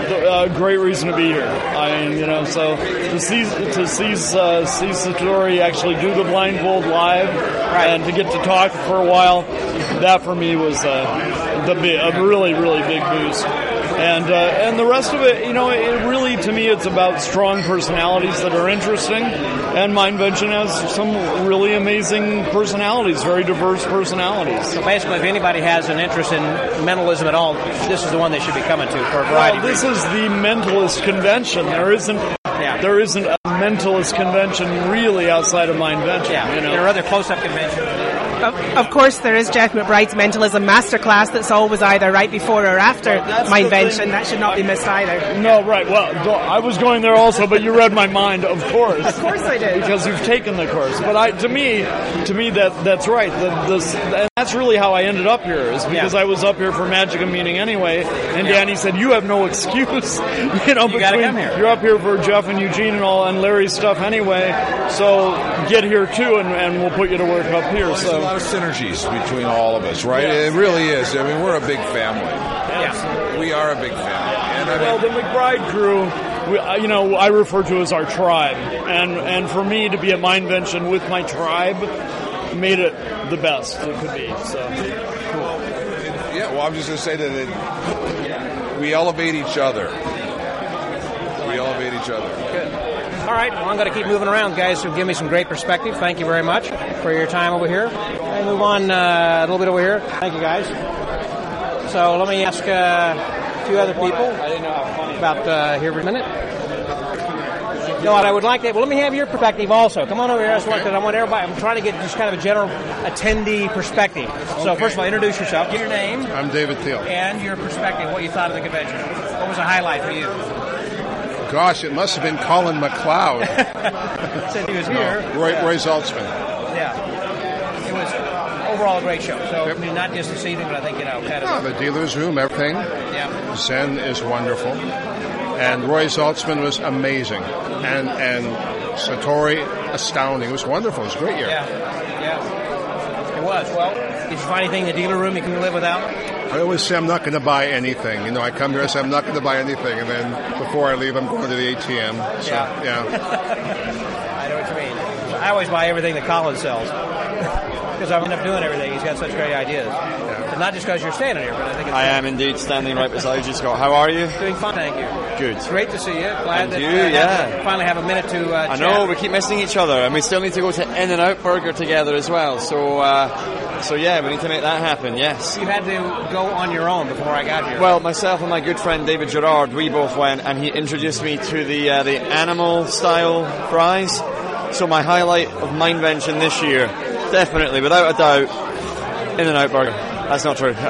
a great reason to be here. I mean, you know, so to see to see uh, see Satori actually do the blindfold live right. and to get to talk for a while, that for me was uh, the big, a really really big boost. And uh, and the rest of it, you know, it really, to me, it's about strong personalities that are interesting. And Mindvention has some really amazing personalities, very diverse personalities. So basically, if anybody has an interest in mentalism at all, this is the one they should be coming to for a variety well, of this reasons. is the mentalist convention. There isn't yeah. there isn't a mentalist convention really outside of Mindvention. Yeah, you know? there are other close-up conventions. Of, of course, there is Jeff McBride's Mentalism Masterclass that's always either right before or after Mindvention. That should not be missed either. No, right. Well, I was going there also, but you read my mind, of course. Of course I did. Because you've taken the course. But I, to me, to me that that's right. The, the, and that's really how I ended up here, is because yeah. I was up here for Magicka meeting anyway, and yeah. Danny said, you have no excuse. you know, you gotta come here. You're up here for Jeff and Eugene and all, and Larry's stuff anyway, so get here too, and, and we'll put you to work up here. Well, so there's a lot of synergies between all of us, right? Yes. It really is. I mean, we're a big family. Yeah. We are a big family. And I mean, well, the McBride crew, we, you know, I refer to as our tribe, and and for me to be at Mindvention with my tribe made it the best it could be. So cool. Yeah. Well, I'm just going to say that it, we elevate each other. We elevate each other. Good. All right, well, I'm going to keep moving around, guys, who give me some great perspective. Thank you very much for your time over here. I move on uh, a little bit over here. Thank you, guys. So let me ask uh, a few other people about uh, here for a minute. No, and I would like that. Well, let me have your perspective also. Come on over here, because I want everybody. I'm trying to get just kind of a general attendee perspective. So, Okay. first of all, introduce yourself. Give your name I'm David Thiel. and your perspective. What you thought of the convention. What was a highlight for you? Gosh, it must have been Colin McLeod. Since he was No, here. Roy, Yeah. Roy Zaltzman. Yeah. It was overall a great show. So, I mean, not just this evening, but I think, you know, kind Oh, of. the dealer's room, everything. Yeah. Zen is wonderful. And Roy Zaltzman was amazing. And and Satori, astounding. It was wonderful. It was a great year. Yeah. Yeah. It was. Well, did you find anything in the dealer room you can live without? I always say I'm not going to buy anything. You know, I come here and say I'm not going to buy anything. And then before I leave, I'm going to the A T M. So, Yeah. yeah. I know what you mean. I always buy everything that Colin sells. Because I end up doing everything. He's got such great ideas. And not just because you're standing here, but I think it's I am indeed standing right beside you, Scott. How are you? doing fine, thank you. Good. It's great to see you. Glad And that you, uh, yeah. finally have a minute to uh, I chat. know, we keep missing each other, and we still need to go to In-N-Out Burger together as well. So, uh, so yeah, we need to make that happen, yes. You had to go on your own before I got here. Well, myself and my good friend David Gerard, we both went, and he introduced me to the uh, the animal-style fries. So my highlight of Mindvention this year, definitely, without a doubt, In-N-Out Burger. That's not true.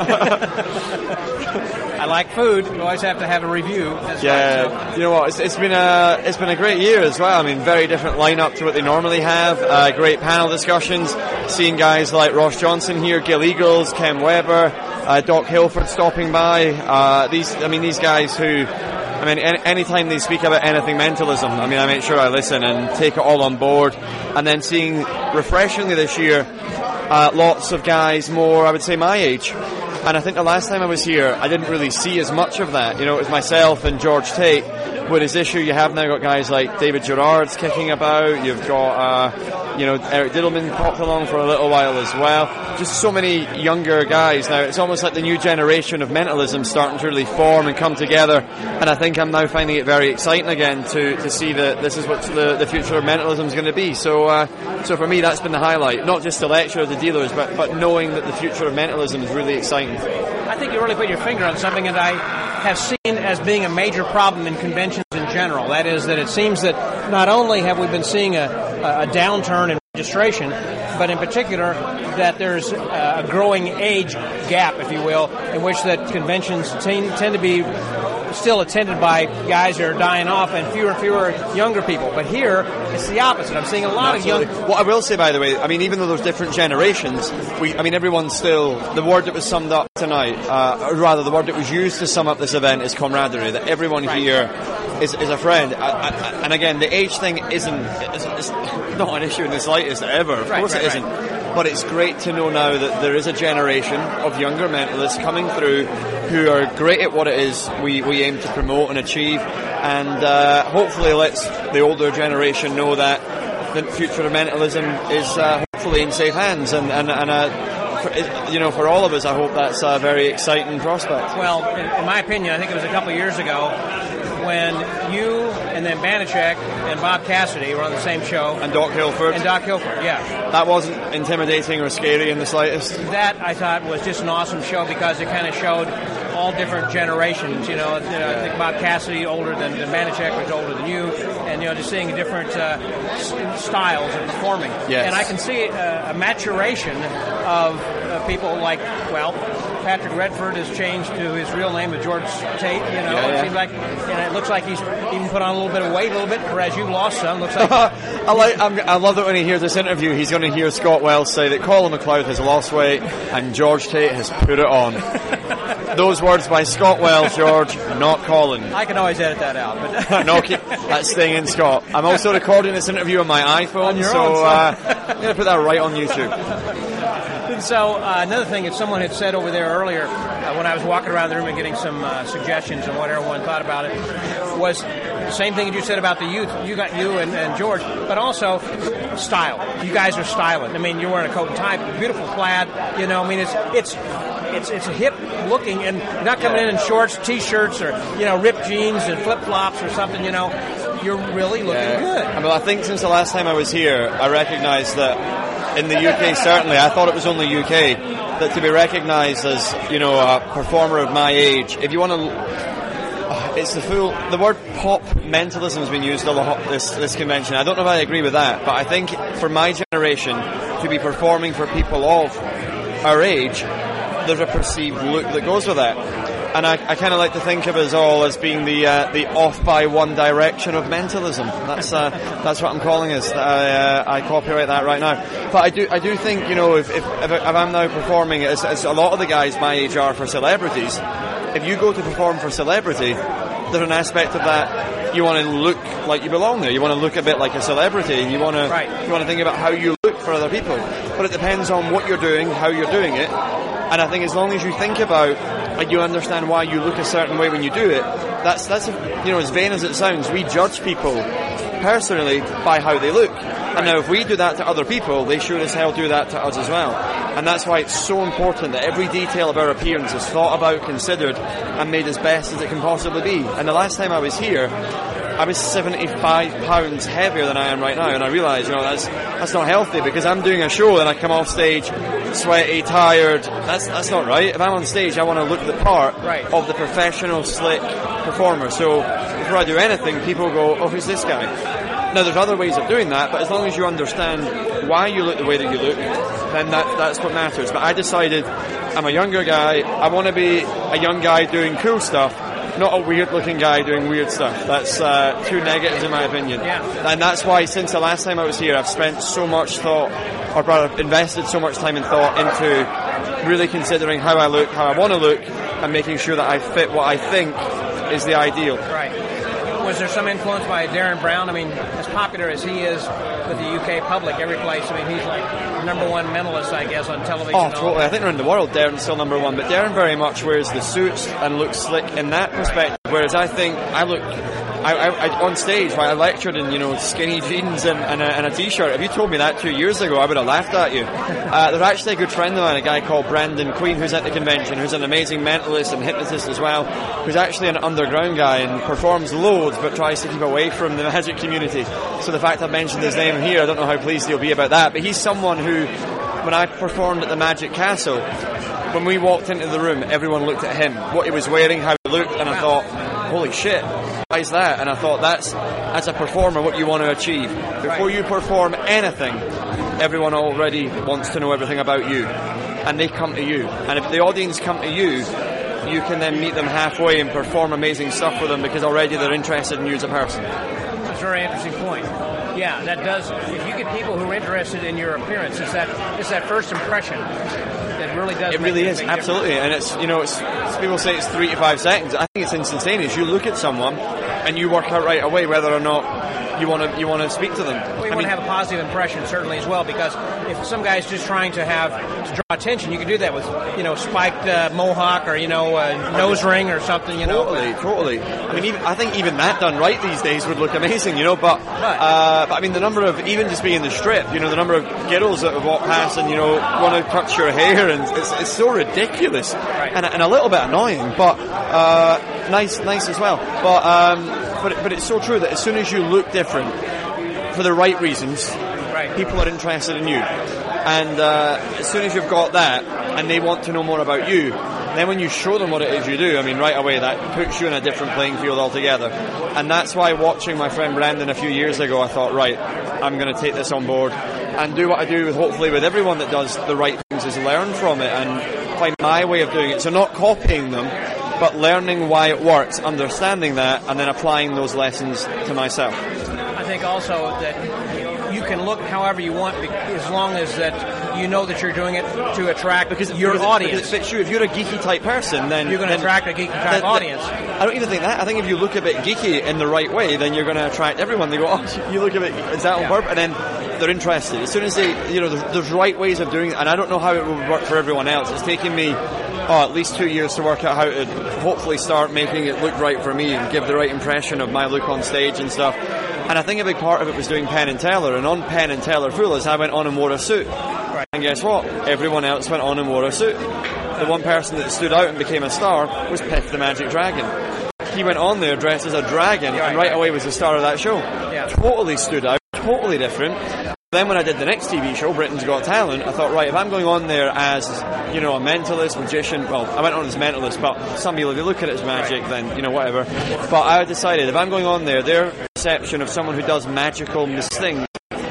I like food. You always have to have a review. That's Yeah, right, so- you know what? It's, it's been a it's been a great year as well. I mean, very different lineup to what they normally have. Uh, great panel discussions. Seeing guys like Ross Johnson here, Gil Eagles, Ken Weber, uh, Doc Hilford stopping by. Uh, these, I mean, these guys who. I mean, any, anytime they speak about anything mentalism, I mean, I make sure I listen and take it all on board. And then seeing, refreshingly this year, uh, lots of guys more, I would say, my age. And I think the last time I was here, I didn't really see as much of that. You know, it was myself and George Tate. Whereas this year, you have now got guys like David Gerard's kicking about. You've got, uh, you know, Eric Diddleman popped along for a little while as well. Just so many younger guys now. It's almost like the new generation of mentalism starting to really form and come together. And I think I'm now finding it very exciting again to, to see that this is what the, the future of mentalism is going to be. So, uh, so for me, that's been the highlight. Not just the lecture of the dealers, but, but knowing that the future of mentalism is really exciting. I think you really put your finger on something that I have seen as being a major problem in conventions in general. That is that it seems that not only have we been seeing a, a downturn in registration, but in particular that there's a growing age gap, if you will, in which that conventions tend, tend to be still attended by guys who are dying off and fewer and fewer younger people. But here, it's the opposite. I'm seeing a lot Absolutely. of young... What I will say, by the way, I mean, even though there's different generations, we, I mean, everyone's still... The word that was summed up tonight, uh, or rather, the word that was used to sum up this event is camaraderie, that everyone Right. here is, is a friend. I, I, and again, the age thing isn't... It's, it's not an issue in the slightest ever. Of Right, course right, it isn't. But it's great to know now that there is a generation of younger mentalists coming through who are great at what it is we, we aim to promote and achieve, and uh, hopefully lets the older generation know that the future of mentalism is uh, hopefully in safe hands, and, and, and uh, for, you know, for all of us, I hope that's a very exciting prospect. Well, in, in my opinion, I think it was a couple of years ago when you and then Banachek and Bob Cassidy were on the same show. And Doc Hilford. And Doc Hilford, yeah. That wasn't intimidating or scary in the slightest. That, I thought, was just an awesome show because it kind of showed all different generations. You know, you know I think Bob Cassidy older than, than Banachek was older than you, and you know, just seeing different uh, s- styles of performing. Yes. And I can see uh, a maturation of uh, people like, well, Patrick Redford has changed to his real name of George Tate. You know, Yeah, yeah. it seems like, and it looks like he's even put on a little bit of weight, a little bit. Whereas you lost some. Looks like. I like. I'm, I love that when he hears this interview, he's going to hear Scott Wells say that Colin McLeod has lost weight and George Tate has put it on. Those words by Scott Wells, George, not Colin. I can always edit that out, but no, keep, that's staying in, Scott. I'm also recording this interview on my iPhone, On your so own, uh, I'm going to put that right on YouTube. And so uh, another thing that someone had said over there earlier uh, when I was walking around the room and getting some uh, suggestions on what everyone thought about it was the same thing that you said about the youth. You got you and, and George, but also style. You guys are styling. I mean, you're wearing a coat and tie, beautiful plaid. You know, I mean, it's it's it's it's a hip looking, and you're not coming in in shorts, t-shirts, or you know, ripped jeans and flip flops or something. You know, you're really looking Yeah. good. I mean, I think since the last time I was here, I recognised that in the U K, certainly, I thought it was only U K, that to be recognised as, you know, a performer of my age, if you want to it's the full. The word pop mentalism has been used a lot this this convention. I don't know if I agree with that, but I think for my generation to be performing for people of our age, there's a perceived look that goes with that. And I, I kind of like to think of us all as being the uh, the off by one direction of mentalism. That's uh, that's what I'm calling us. I, uh, I copyright that right now. But I do I do think, you know, if if, if I'm now performing, as, as a lot of the guys my age are for celebrities, if you go to perform for celebrity, there's an aspect of that you want to look like you belong there. You want to look a bit like a celebrity. You want to right. you want to think about how you look for other people. But it depends on what you're doing, how you're doing it. And I think as long as you think about and you understand why you look a certain way when you do it, that's that's a, you know, as vain as it sounds, we judge people personally by how they look. And now if we do that to other people, they sure as hell do that to us as well. And that's why it's so important that every detail of our appearance is thought about, considered, and made as best as it can possibly be. And the last time I was here, I was seventy-five pounds heavier than I am right now, and I realised, you know, that's that's not healthy, because I'm doing a show and I come off stage sweaty, tired. That's that's not right. If I'm on stage, I want to look the part right. of the professional, slick performer. So before I do anything, people go, oh, who's this guy? Now, there's other ways of doing that, but as long as you understand why you look the way that you look, then that, that's what matters. But I decided I'm a younger guy. I want to be a young guy doing cool stuff, not a weird-looking guy doing weird stuff. That's uh, too negative in my opinion. Yeah. And that's why since the last time I was here, I've spent so much thought, or rather invested so much time and thought into really considering how I look, how I want to look, and making sure that I fit what I think is the ideal. Right. Was there some influence by Darren Brown? I mean, as popular as he is with the U K public, every place, I mean, he's like number one mentalist, I guess, on television. Oh, totally. I think around the world, Darren's still number one, but Darren very much wears the suits and looks slick in that perspective, whereas I think I look... I, I, I, on stage, right, I lectured in, you know, skinny jeans and, and, a, and a t-shirt. If you told me that two years ago, I would have laughed at you. Uh, there's actually a good friend of mine, a guy called Brandon Queen, who's at the convention, who's an amazing mentalist and hypnotist as well, who's actually an underground guy and performs loads, but tries to keep away from the magic community. So the fact I've mentioned his name here, I don't know how pleased he'll be about that, but he's someone who, when I performed at the Magic Castle, when we walked into the room, everyone looked at him, what he was wearing, how he looked, and I thought, holy shit. Is that, and I thought that's, as a performer, what you want to achieve. Before you perform anything, everyone already wants to know everything about you, and they come to you. And if the audience come to you, you can then meet them halfway and perform amazing stuff for them, because already they're interested in you as a person. That's a very interesting point. Yeah, that does. If you get people who are interested in your appearance, it's that it's that first impression that really does. It make really a is, big absolutely, difference. and it's, you know, it's, it's people say it's three to five seconds. I think it's instantaneous. You look at someone and you work out right away whether or not you want to you want to speak to them. Well, you I want mean, to have a positive impression, certainly, as well, because if some guy's just trying to have to draw attention, you can do that with, you know, spiked uh, mohawk or, you know, uh, nose ring or something, you know. Totally, totally. I mean, even, I think even that done right these days would look amazing, you know, but, uh, but I mean, the number of, even just being in the strip, you know, the number of girls that have walked past and, you know, want to touch your hair, and it's, it's so ridiculous, right. and, and a little bit annoying, but uh, nice nice as well. But, um, but, but it's so true that as soon as you look different, for the right reasons, right. people are interested in you. And uh, as soon as you've got that, and they want to know more about you, then when you show them what it is you do, I mean, right away, that puts you in a different playing field altogether. And that's why, watching my friend Brandon a few years ago, I thought, right, I'm going to take this on board and do what I do, with, hopefully, with everyone that does the right things, is learn from it and find my way of doing it. So not copying them, but learning why it works, understanding that, and then applying those lessons to myself. I think also that you can look however you want, as long as that you know that you're doing it to attract because, your because audience. It, because it fits you. If you're a geeky type person, then you're going to attract a geeky type the, audience. The, I don't even think that. I think if you look a bit geeky in the right way, then you're going to attract everyone. They go, oh, you look a bit, is that on yeah. purpose? And then they're interested. As soon as they, you know, there's, there's right ways of doing it, and I don't know how it will work for everyone else. It's taken me oh, at least two years to work out how to hopefully start making it look right for me and give the right impression of my look on stage and stuff. And I think a big part of it was doing Penn and Teller, and on Penn and Teller Foolers, I went on and wore a suit. Right. And guess what? Everyone else went on and wore a suit. The one person that stood out and became a star was Piff the Magic Dragon. He went on there dressed as a dragon, yeah, and right away was the star of that show. Yeah. Totally stood out, totally different. Then when I did the next T V show, Britain's Got Talent, I thought, right, if I'm going on there as, you know, a mentalist, magician, well, I went on as mentalist, but some people, if you look at it as magic, then, you know, whatever. But I decided, if I'm going on there, their perception of someone who does magical things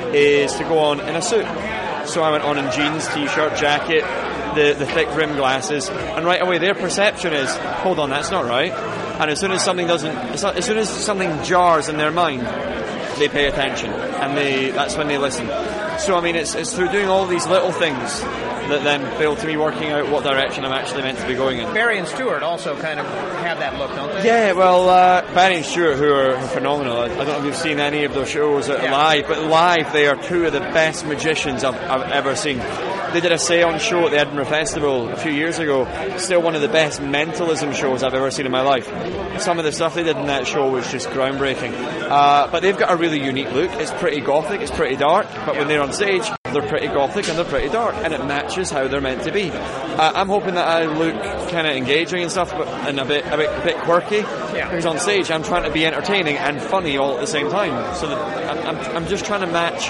is to go on in a suit. So I went on in jeans, t-shirt, jacket, the, the thick rim glasses, and right away their perception is, hold on, that's not right. And as soon as something doesn't, as soon as something jars in their mind, they pay attention, and they that's when they listen. So I mean, it's it's through doing all these little things that then build to me working out what direction I'm actually meant to be going in. Barry and Stewart also kind of have that look, don't they? Yeah, well, uh, Barry and Stewart, who are phenomenal. I, I don't know if you've seen any of those shows yeah. live, but live they are two of the best magicians I've, I've ever seen. They did a seance show at the Edinburgh Festival a few years ago. Still one of the best mentalism shows I've ever seen in my life. Some of the stuff they did in that show was just groundbreaking. Uh, but they've got a really unique look. It's pretty gothic, it's pretty dark, but when they're on stage, they're pretty gothic and they're pretty dark, and it matches how they're meant to be. Uh, I'm hoping that I look kind of engaging and stuff, but and a bit, a bit, a bit quirky. Yeah. Because on stage, I'm trying to be entertaining and funny all at the same time. So that I'm, I'm, I'm just trying to match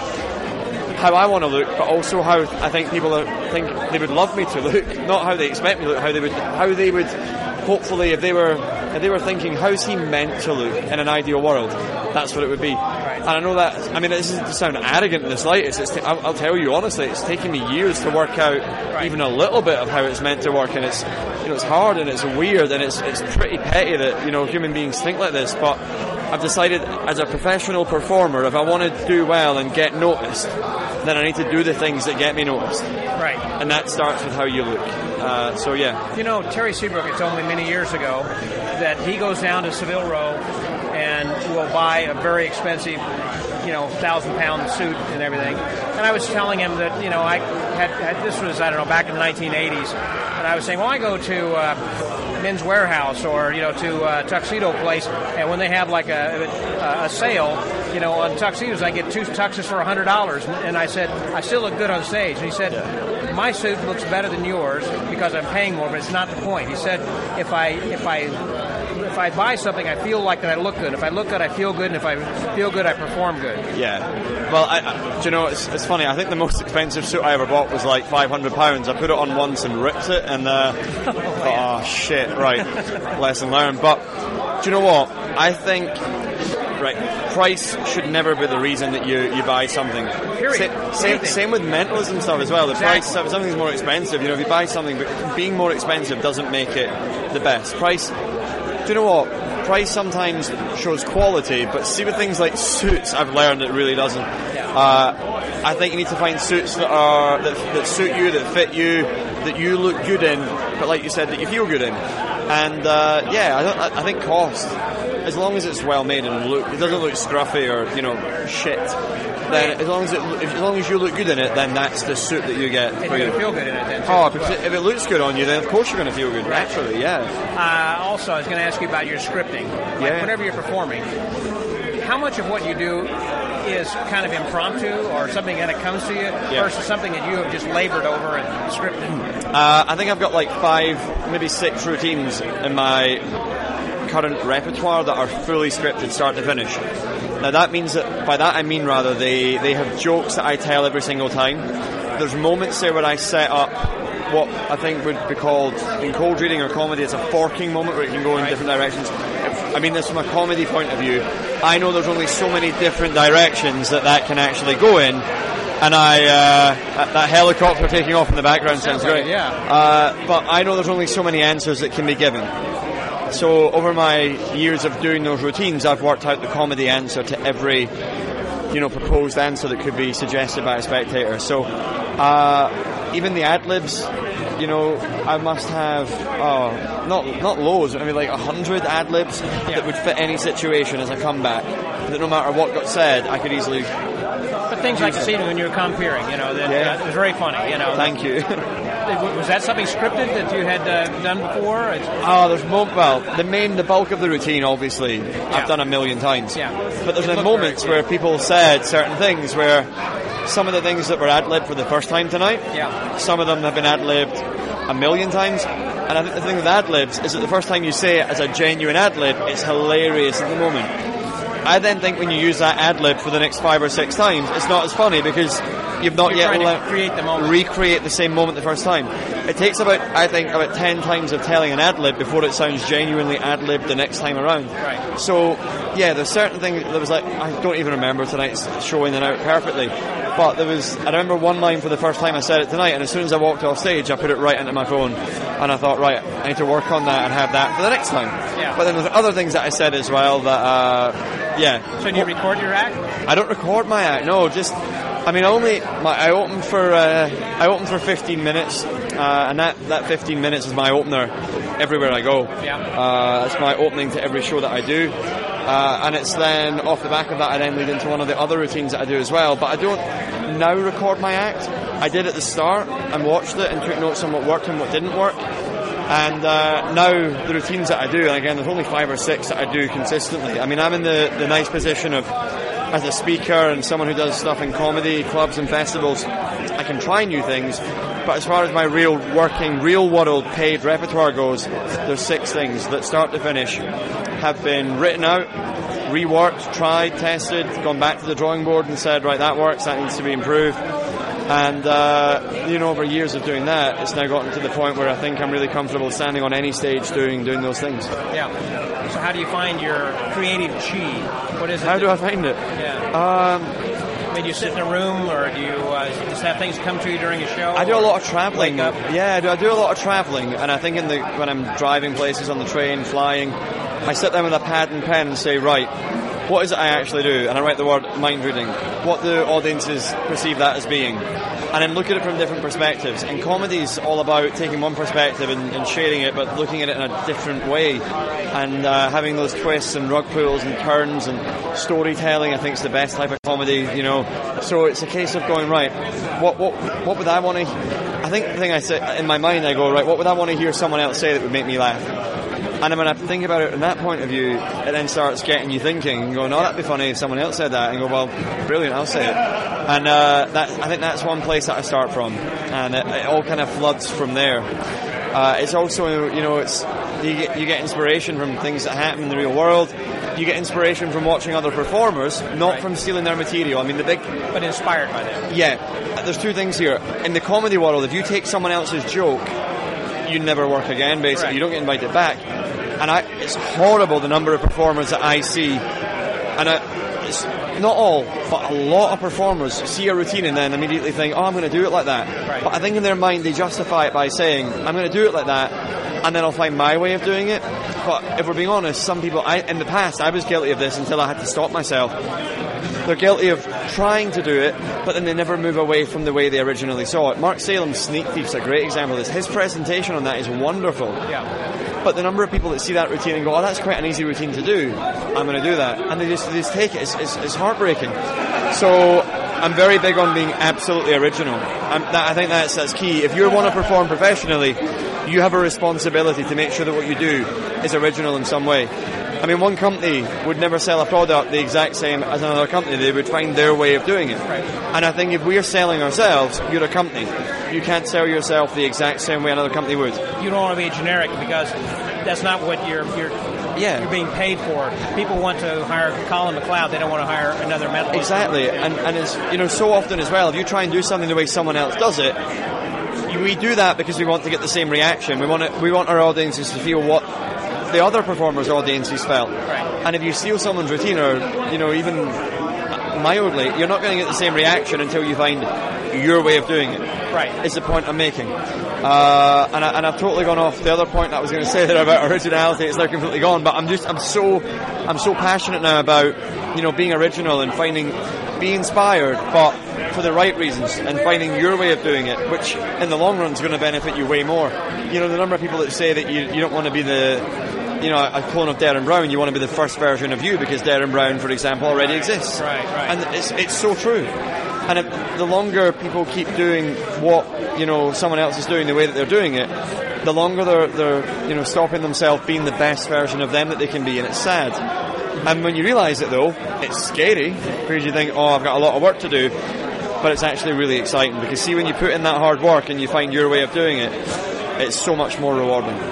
how I want to look, but also how I think people are, think they would love me to look, not how they expect me to look, how they would, how they would, hopefully, if they were, if they were thinking, how's he meant to look in an ideal world? That's what it would be. And I know that, I mean, this isn't to sound arrogant in the slightest, it's t- I'll, I'll tell you honestly, it's taken me years to work out right. even a little bit of how it's meant to work, and it's, you know, it's hard and it's weird and it's, it's pretty petty that, you know, human beings think like this, but I've decided as a professional performer, if I want to do well and get noticed, then I need to do the things that get me noticed. Right. And that starts with how you look. Uh, so, yeah. You know, Terry Seabrook had told me many years ago that he goes down to Savile Row and will buy a very expensive, you know, thousand pound suit and everything. And I was telling him that, you know, I had, had this was, I don't know, back in the nineteen eighties. And I was saying, well, I go to uh, Men's Warehouse or, you know, to uh, Tuxedo Place, and when they have like a, a, a sale, you know, on tuxedos, I get two tuxes for one hundred dollars. And I said, I still look good on stage. And he said, yeah. my suit looks better than yours because I'm paying more, but it's not the point. He said, if I if I if I buy something, I feel like that I look good. If I look good, I feel good, and if I feel good, I perform good. Yeah. Well, I, I, do you know, it's, it's funny. I think the most expensive suit I ever bought was like five hundred pounds. I put it on once and ripped it, and uh, oh, yeah. oh shit, right, lesson learned. But do you know what? I think. Right, price should never be the reason that you, you buy something. Sa- same, same with mentalism stuff as well. The exactly. price, if something's more expensive, you know, if you buy something, but being more expensive doesn't make it the best. Price, do you know what? Price sometimes shows quality, but see with things like suits, I've learned it really doesn't. Uh, I think you need to find suits that are that, that suit you, that fit you, that you look good in, but like you said, that you feel good in. And uh, yeah, I, don't, I, I think cost. As long as it's well made and look, it doesn't look scruffy or, you know, shit. Then as long as it, if, as long as you look good in it, then that's the suit that you get. And you're going to feel good in it then too. Oh, because if it looks good on you, then of course you're going to feel good. Right. Naturally, yeah. Uh, also, I was going to ask you about your scripting. Like yeah. Whenever you're performing, how much of what you do is kind of impromptu or something that comes to you yeah. versus something that you have just labored over and scripted? Uh, I think I've got like five, maybe six routines in my current repertoire that are fully scripted start to finish. Now that means that, by that I mean rather, they, they have jokes that I tell every single time. There's moments there where I set up what I think would be called, in cold reading or comedy, it's a forking moment where it can go in right. different directions. I mean this from a comedy point of view. I know there's only so many different directions that that can actually go in. And I, uh, that, that helicopter taking off in the background sounds great. Yeah. Uh, but I know there's only so many answers that can be given. So over my years of doing those routines, I've worked out the comedy answer to every, you know, proposed answer that could be suggested by a spectator. So uh, even the ad-libs, you know, I must have, oh, not not loads, I mean like a hundred ad-libs yeah. that would fit any situation as a comeback. That no matter what got said, I could easily... But things like the scene when you were compeering, you know, that yeah. uh, it was very funny, you know. Thank you. Was that something scripted that you had uh, done before? Oh, there's mo- well, the main, the bulk of the routine, obviously, yeah. I've done a million times. Yeah. But there's been moments where people said certain things where some of the things that were ad-libbed for the first time tonight, yeah. some of them have been ad-libbed a million times. And I think the thing with ad-libs is that the first time you say it as a genuine ad-lib, it's hilarious at the moment. I then think when you use that ad lib for the next five or six times, it's not as funny because you've not You're yet trying to le- create the moment. recreate the same moment the first time. It takes about, I think, about ten times of telling an ad lib before it sounds genuinely ad lib the next time around. Right. So, yeah, there's certain things that was like, I don't even remember tonight's showing it out perfectly. But there was, I remember one line for the first time I said it tonight, and as soon as I walked off stage, I put it right into my phone, and I thought, right, I need to work on that and have that for the next time. Yeah. But then there's other things that I said as well that, uh, yeah. So do you record your act? I don't record my act, no, just, I mean, only, my, I open for, uh, I open for fifteen minutes, uh, and that, that fifteen minutes is my opener everywhere I go. Yeah. Uh, it's my opening to every show that I do. Uh, and it's then, off the back of that, I then lead into one of the other routines that I do as well. But I don't now record my act. I did at the start and watched it and took notes on what worked and what didn't work. And uh, now the routines that I do, and again, there's only five or six that I do consistently. I mean, I'm in the, the nice position of, as a speaker and someone who does stuff in comedy, clubs and festivals, I can try new things. But as far as my real working, real world paid repertoire goes, there's six things that start to finish have been written out, reworked, tried, tested, gone back to the drawing board and said, right, that works, that needs to be improved. And, uh, you know, over years of doing that, it's now gotten to the point where I think I'm really comfortable standing on any stage doing doing those things. Yeah. So how do you find your creative chi? What is it? How do that- I find it? Yeah. Um... I mean, do you sit in a room, or do you uh, just have things come to you during a show? I do a or lot of travelling. wake up? Yeah, I do, I do a lot of travelling, and I think in the when I'm driving places on the train, flying, I sit down with a pad and pen and say, right, what is it I actually do? And I write the word mind reading. What do audiences perceive that as being? And then look at it from different perspectives. And comedy's all about taking one perspective and, and sharing it, but looking at it in a different way. And uh, having those twists and rug pulls and turns and storytelling, I think, is the best type of comedy, you know. So it's a case of going, right, what what what would I want to... I think the thing I say, in my mind, I go, right, what would I want to hear someone else say that would make me laugh? And then when I think about it from that point of view, it then starts getting you thinking and going, oh, that'd be funny if someone else said that. And go, well, brilliant, I'll say it. And uh, that, I think that's one place that I start from. And it, it all kind of floods from there. Uh, it's also, you know, it's you get, you get inspiration from things that happen in the real world. You get inspiration from watching other performers, not right. from stealing their material. I mean, the big... But inspired by them. Yeah. There's two things here. In the comedy world, if you take someone else's joke, you never work again, basically. Right. You don't get invited back. And I, it's horrible the number of performers that I see, and I, it's not all, but a lot of performers see a routine and then immediately think, oh, I'm going to do it like that. Right. But I think in their mind they justify it by saying, I'm going to do it like that, and then I'll find my way of doing it. But if we're being honest, some people, I, in the past, I was guilty of this until I had to stop myself. They're guilty of trying to do it, but then they never move away from the way they originally saw it. Mark Salem's Sneak Thief's a great example of this. His presentation on that is wonderful. Yeah. But the number of people that see that routine and go, oh, that's quite an easy routine to do, I'm going to do that. And they just, they just take it. It's, it's, it's heartbreaking. So I'm very big on being absolutely original. I'm, that, I think that's, that's key. If you want to perform professionally, you have a responsibility to make sure that what you do is original in some way. I mean, one company would never sell a product the exact same as another company. They would find their way of doing it. Right. And I think if we're selling ourselves, you're a company. You can't sell yourself the exact same way another company would. You don't want to be generic because that's not what you're you're, yeah. you're being paid for. People want to hire Colin McLeod. They don't want to hire another medalist. Exactly. And, and it's, you know, so often as well, if you try and do something the way someone else does it, we do that because we want to get the same reaction. We want to, we want our audiences to feel what the other performers' audiences felt. Right. And if you steal someone's routine, or you know, even mildly, you're not going to get the same reaction until you find your way of doing it. Right. Is the point I'm making. Uh, and, I, and I've totally gone off the other point that I was going to say there about originality. It's now completely gone. But I'm just, I'm so, I'm so passionate now about, you know, being original and finding, being inspired, but for the right reasons, and finding your way of doing it, which in the long run is going to benefit you way more. You know, the number of people that say that you, you don't want to be the, you know, a clone of Darren Brown, you want to be the first version of you because Darren Brown, for example, already exists. Right, right. And it's, it's so true. And if, the longer people keep doing what, you know, someone else is doing the way that they're doing it, the longer they're, they're, you know, stopping themselves being the best version of them that they can be, and it's sad. And when you realise it, though, it's scary, because you think, oh, I've got a lot of work to do, but it's actually really exciting, because see, when you put in that hard work and you find your way of doing it, it's so much more rewarding. Well, let's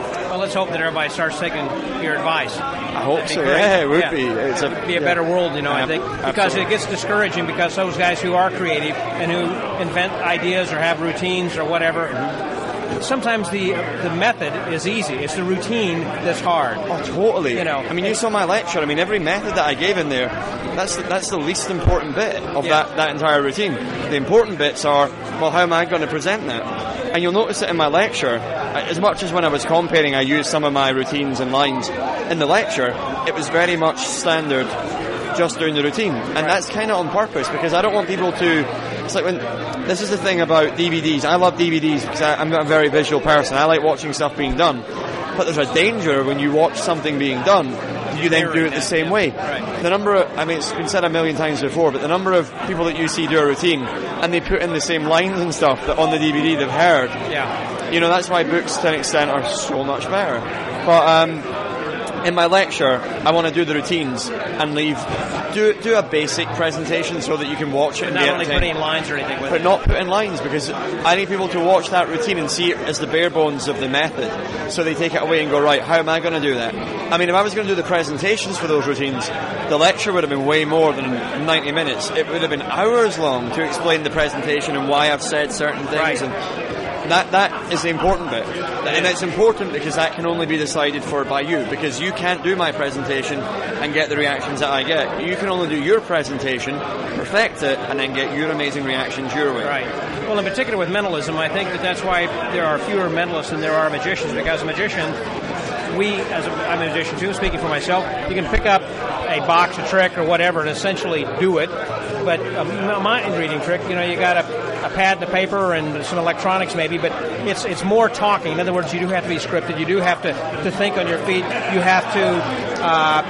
let's hope that everybody starts taking your advice. I hope That'd so. be great. Yeah, it would yeah. be. It's a, It'd be a yeah. better world, you know. Yeah, I think because absolutely. it gets discouraging because those guys who are creative and who invent ideas or have routines or whatever. Sometimes the the method is easy. It's the routine that's hard. Oh, totally. You know, I mean, you saw my lecture. I mean, every method that I gave in there, that's the, that's the least important bit of Yeah. that, that entire routine. The important bits are, well, how am I going to present that? And you'll notice that in my lecture, as much as when I was comparing, I used some of my routines and lines. In the lecture, it was very much standard, just doing the routine. And right. that's kind of on purpose, because I don't want people to... It's like when... This is the thing about D V Ds. I love D V Ds because I, I'm a very visual person. I like watching stuff being done. But there's a danger when you watch something being done, you then do it the same way. Right. The number of, I mean, it's been said a million times before, but the number of people that you see do a routine and they put in the same lines and stuff that on the D V D they've heard. Yeah. You know, that's why books to an extent are so much better. But um, in my lecture, I want to do the routines and leave, do do a basic presentation so that you can watch it. But and not be only entertained. putting lines or anything with But it. not put in lines, because I need people to watch that routine and see it as the bare bones of the method. So they take it away and go, right, how am I going to do that? I mean, if I was going to do the presentations for those routines, the lecture would have been way more than ninety minutes. It would have been hours long to explain the presentation and why I've said certain things. Right. And that that is the important bit. And it's important because that can only be decided for by you, because you can't do my presentation and get the reactions that I get. You can only do your presentation, perfect it, and then get your amazing reactions your way. Right. Well, in particular with mentalism, I think that that's why there are fewer mentalists than there are magicians, because a magician, we, as a, I'm a magician too, speaking for myself, you can pick up a box, a trick, or whatever, and essentially do it. But a mind reading trick, you know, you got a, a pad and a paper and some electronics maybe, but it's it's more talking. In other words, you do have to be scripted. You do have to, to think on your feet. You have to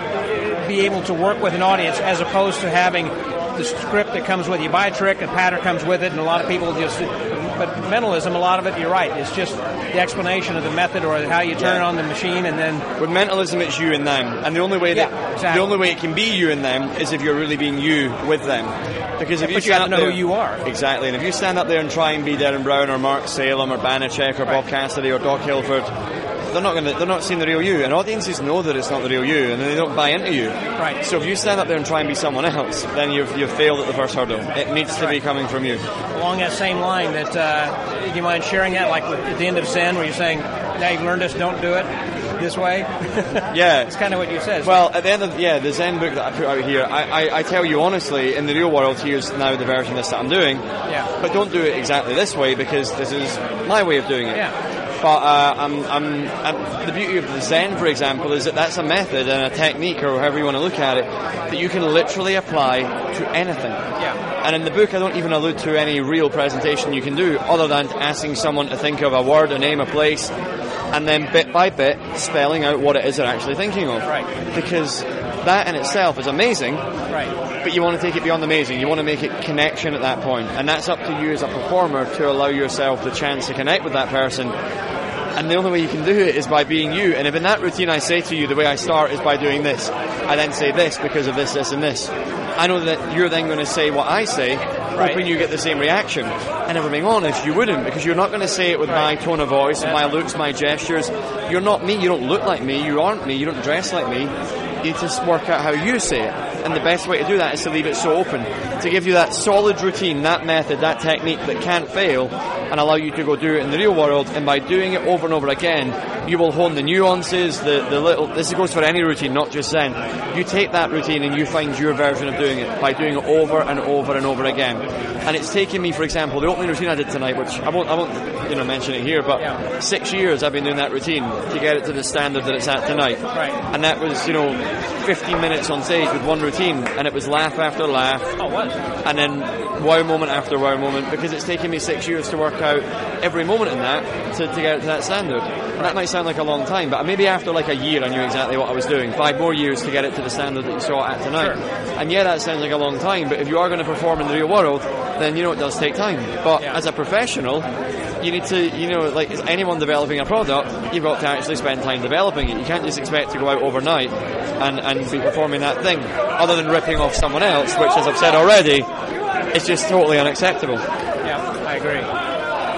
uh, be able to work with an audience, as opposed to having the script that comes with you. You buy a trick, a pattern comes with it, and a lot of people just... But mentalism, a lot of it, you're right, it's just the explanation of the method or how you turn Yeah. on the machine, and then... With mentalism, it's you and them, and the only way that Yeah, exactly. the only way it can be you and them is if you're really being you with them. Because if But you you stand have up to know there, who you are. Exactly, and if you stand up there and try and be Darren Brown or Mark Salem or Banachek or Bob Cassidy or Doc Hilford, they're not going to, they're not seeing the real you, and audiences know that it's not the real you, and they don't buy into you. Right. So if you stand up there and try and be someone else, then you've you've failed at the first hurdle. It needs to be coming from you. Along that same line, that uh, do you mind sharing that, like with, at the end of Zen, where you're saying, now you've learned this, don't do it this way? Yeah. It's kind of what you said. Well, at the end of, yeah, the Zen book that I put out here, I, I, I tell you honestly, in the real world, here's now the version of this that I'm doing. Yeah. But don't do it exactly this way, because this is my way of doing it. Yeah. But uh, I'm, I'm, I'm, the beauty of the Zen, for example, is that that's a method and a technique, or however you want to look at it, that you can literally apply to anything. Yeah. And in the book, I don't even allude to any real presentation you can do, other than asking someone to think of a word, a name, a place, and then bit by bit spelling out what it is they're actually thinking of. Right. Because that in itself is amazing. Right. But you want to take it beyond amazing. You want to make it connection at that point. And that's up to you as a performer to allow yourself the chance to connect with that person. And the only way you can do it is by being you. And if in that routine I say to you, the way I start is by doing this, I then say this because of this, this, and this, I know that you're then going to say what I say, Right. hoping you get the same reaction. And if I'm being honest, you wouldn't, because you're not going to say it with Right. my tone of voice, Yeah. my looks, my gestures. You're not me. You don't look like me. You aren't me. You don't dress like me. You just work out how you say it. And the best way to do that is to leave it so open, to give you that solid routine, that method, that technique that can't fail, and allow you to go do it in the real world. And by doing it over and over again, you will hone the nuances, the, the little... This goes for any routine, not just Zen. You take that routine and you find your version of doing it by doing it over and over and over again. And it's taken me, for example, the opening routine I did tonight, which I won't, I won't, you know, mention it here, but Yeah. six years I've been doing that routine to get it to the standard that it's at tonight. Right. And that was, you know, fifteen minutes on stage with one routine, and it was laugh after laugh. Oh, it was. And then wow moment after wow moment, because it's taken me six years to work out every moment in that to, to get it to that standard. And that might sound like a long time, but maybe after like a year I knew exactly what I was doing. Five more years to get it to the standard that you saw it at tonight. Sure. And yeah, that sounds like a long time, but if you are going to perform in the real world, then you know it does take time. But Yeah. as a professional, you need to, you know, like as anyone developing a product, you've got to actually spend time developing it. You can't just expect to go out overnight and, and be performing that thing, other than ripping off someone else, which, as I've said already, is just totally unacceptable. Yeah, I agree.